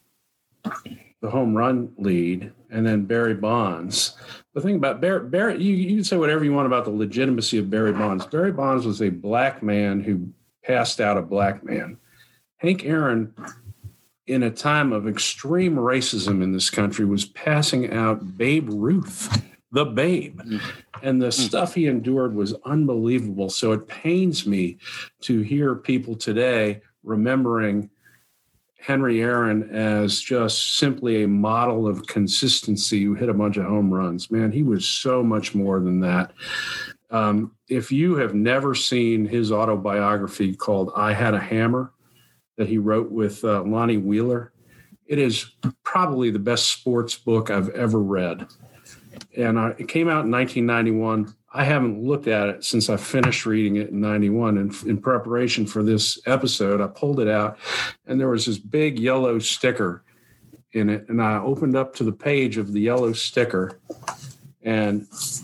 the home run lead, and then Barry Bonds. The thing about Barry, Barry you, you can say whatever you want about the legitimacy of Barry Bonds. Barry Bonds was a black man who passed out a black man. Hank Aaron, in a time of extreme racism in this country, was passing out Babe Ruth. The Babe. And the stuff he endured was unbelievable. So it pains me to hear people today remembering Henry Aaron as just simply a model of consistency who hit a bunch of home runs. Man, he was so much more than that. Um, if you have never seen his autobiography called I Had a Hammer that he wrote with uh, Lonnie Wheeler, it is probably the best sports book I've ever read. And I, it came out in nineteen ninety-one. I haven't looked at it since I finished reading it in ninety-one. And in preparation for this episode, I pulled it out, and there was this big yellow sticker in it. And I opened up to the page of the yellow sticker, and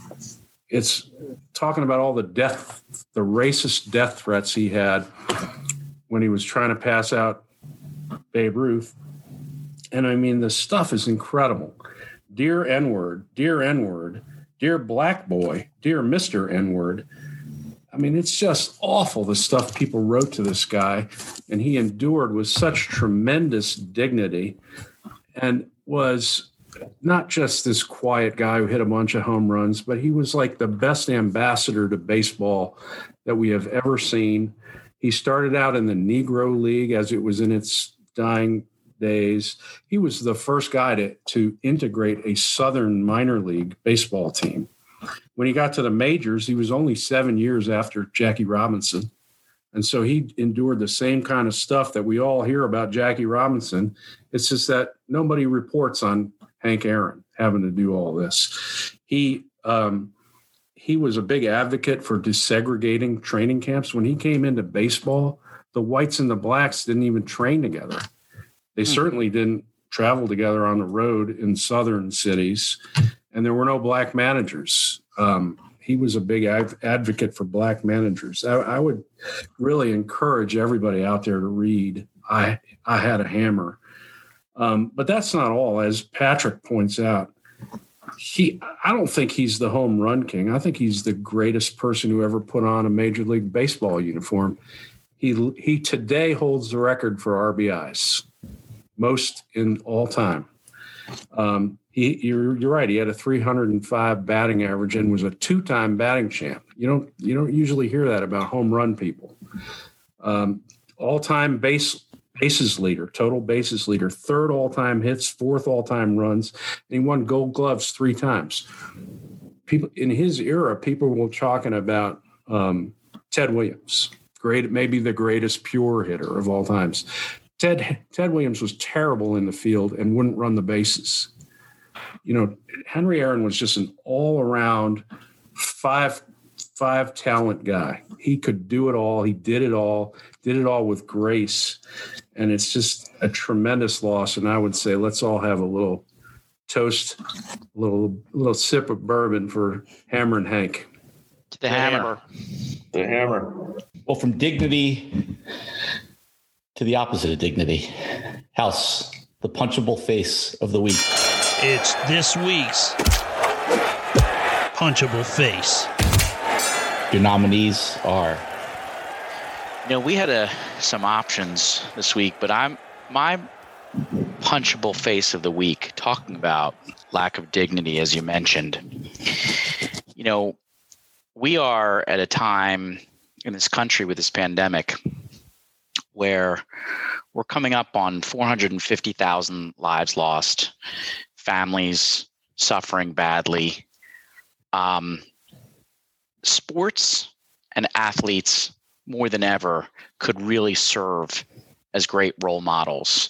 it's talking about all the death, the racist death threats he had when he was trying to pass out Babe Ruth. And I mean, the stuff is incredible. Dear N-word, dear N-word, dear black boy, dear Mister N-word. I mean, it's just awful, the stuff people wrote to this guy. And he endured with such tremendous dignity and was not just this quiet guy who hit a bunch of home runs, but he was like the best ambassador to baseball that we have ever seen. He started out in the Negro League as it was in its dying days. He was the first guy to, to integrate a Southern minor league baseball team. When he got to the majors, he was only seven years after Jackie Robinson. And so he endured the same kind of stuff that we all hear about Jackie Robinson. It's just that nobody reports on Hank Aaron having to do all this. He um, he was a big advocate for desegregating training camps. When he came into baseball, the whites and the blacks didn't even train together. They hmm. certainly didn't travel together on the road in southern cities, and there were no black managers. Um, he was a big ad- advocate for black managers. I, I would really encourage everybody out there to read I, I Had a Hammer. Um, but that's not all. As Patrick points out, he I don't think he's the home run king. I think he's the greatest person who ever put on a Major League Baseball uniform. He he today holds the record for R B Is, most in all time. Um, he, you're, you're right. He had a three hundred five batting average and was a two-time batting champ. You don't you don't usually hear that about home run people. Um, all-time base bases leader, total bases leader, third all-time hits, fourth all-time runs, and he won Gold Gloves three times. People in his era, people were talking about um, Ted Williams, great, maybe the greatest pure hitter of all times. Ted Ted Williams was terrible in the field and wouldn't run the bases. You know, Henry Aaron was just an all-around five five talent guy. He could do it all. He did it all. Did it all with grace, and it's just a tremendous loss. And I would say let's all have a little toast, a little little sip of bourbon for Hammer and Hank. To the, the hammer. hammer. The hammer. Well, from dignity to the opposite of dignity. House, the punchable face of the week. It's this week's punchable face. Your nominees are. You know, we had a, some options this week, but I'm my punchable face of the week, talking about lack of dignity, as you mentioned. You know, we are at a time in this country with this pandemic where we're coming up on four hundred fifty thousand lives lost, families suffering badly. Um, sports and athletes more than ever could really serve as great role models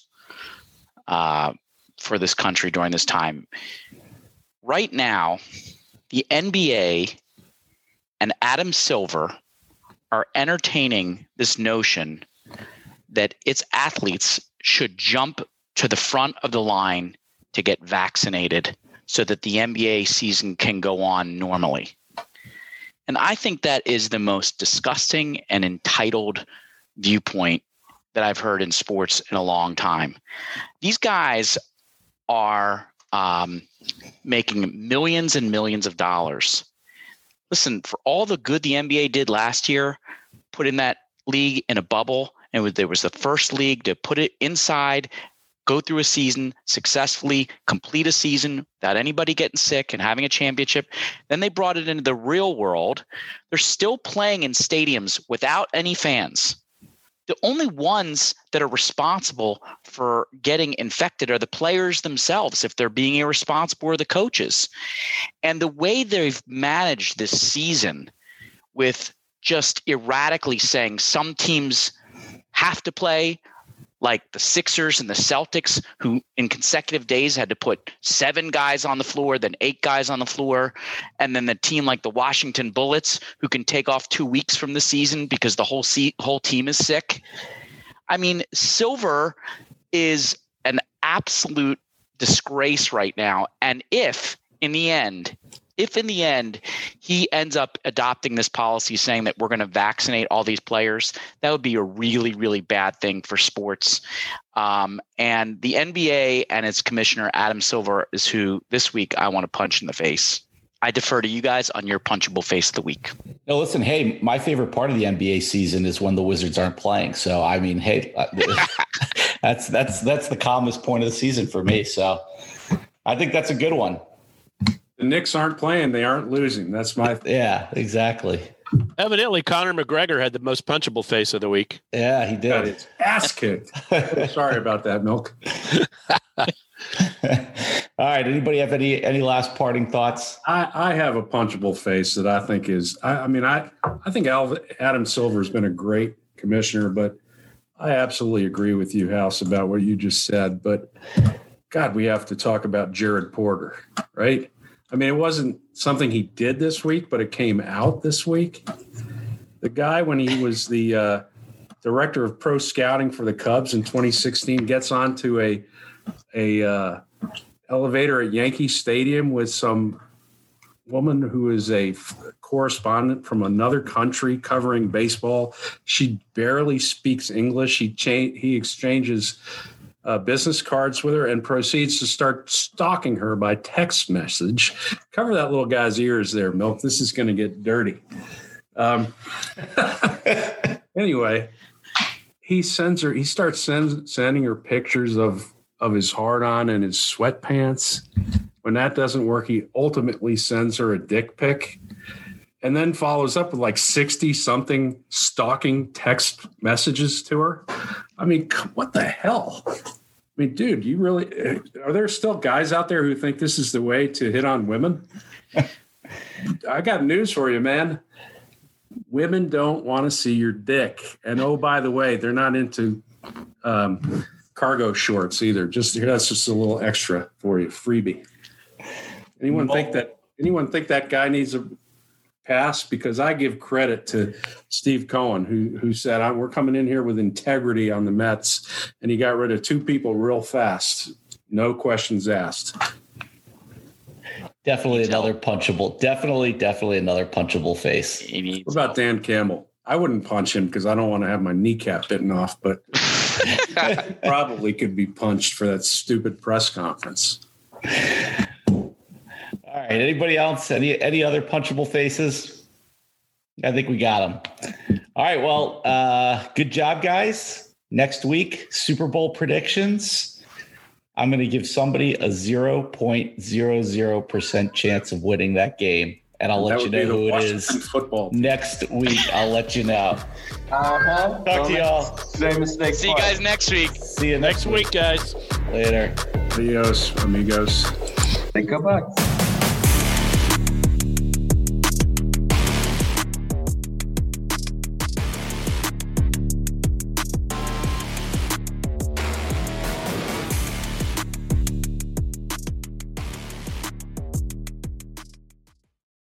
uh, for this country during this time. Right now, the N B A and Adam Silver are entertaining this notion that its athletes should jump to the front of the line to get vaccinated so that the N B A season can go on normally. And I think that is the most disgusting and entitled viewpoint that I've heard in sports in a long time. These guys are um, making millions and millions of dollars. Listen, for all the good the N B A did last year, put in that league in a bubble, and there was the first league to put it inside, go through a season successfully, complete a season without anybody getting sick and having a championship. Then they brought it into the real world. They're still playing in stadiums without any fans. The only ones that are responsible for getting infected are the players themselves, if they're being irresponsible, or the coaches. And the way they've managed this season with just erratically saying some teams have to play, like the Sixers and the Celtics, who in consecutive days had to put seven guys on the floor, then eight guys on the floor. And then the team like the Washington Bullets, who can take off two weeks from the season because the whole se- whole team is sick. I mean, Silver is an absolute disgrace right now. And if in the end, if in the end he ends up adopting this policy saying that we're going to vaccinate all these players, that would be a really, really bad thing for sports. Um, and the N B A and its commissioner, Adam Silver, is who this week I want to punch in the face. I defer to you guys on your punchable face of the week. No, listen, hey, my favorite part of the N B A season is when the Wizards aren't playing. So, I mean, hey, that's that's that's the calmest point of the season for me. So I think that's a good one. The Knicks aren't playing. They aren't losing. That's my – Yeah, exactly. Evidently, Conor McGregor had the most punchable face of the week. Yeah, he did. It's ass kicked. Sorry about that, Milk. All right. Anybody have any any last parting thoughts? I, I have a punchable face that I think is – I I mean, I, I think Al, Adam Silver has been a great commissioner, but I absolutely agree with you, House, about what you just said. But, God, we have to talk about Jared Porter, right? I mean, it wasn't something he did this week, but it came out this week. The guy, when he was the uh, director of pro scouting for the Cubs in twenty sixteen, gets onto a a uh, elevator at Yankee Stadium with some woman who is a f- correspondent from another country covering baseball. She barely speaks English. He cha- he exchanges Uh, business cards with her and proceeds to start stalking her by text message. Cover that little guy's ears there, Milk. This is going to get dirty. Um, anyway, he sends her, he starts send, sending her pictures of of his hard-on and his sweatpants. When that doesn't work, he ultimately sends her a dick pic and then follows up with like sixty-something stalking text messages to her. I mean, what the hell? I mean, dude, you really – are there still guys out there who think this is the way to hit on women? I got news for you, man. Women don't want to see your dick. And, oh, by the way, they're not into um, cargo shorts either. Just that's just a little extra for you, freebie. Anyone think that anyone think that guy needs a pass? Because I give credit to Steve Cohen, who who said, we're coming in here with integrity on the Mets, and he got rid of two people real fast. No questions asked. Definitely another punchable. Definitely, definitely another punchable face. What about Dan Campbell? I wouldn't punch him because I don't want to have my kneecap bitten off, but probably could be punched for that stupid press conference. All right. Anybody else? Any any other punchable faces? I think we got them. All right. Well, uh, good job, guys. Next week, Super Bowl predictions. I'm going to give somebody a zero point zero zero percent chance of winning that game. And I'll let you know who it is football. Next week. I'll let you know. Uh-huh. Talk Don't to y'all. Same mistake. See you guys next week. See you Next next week, guys. Later. Adios, amigos. Think about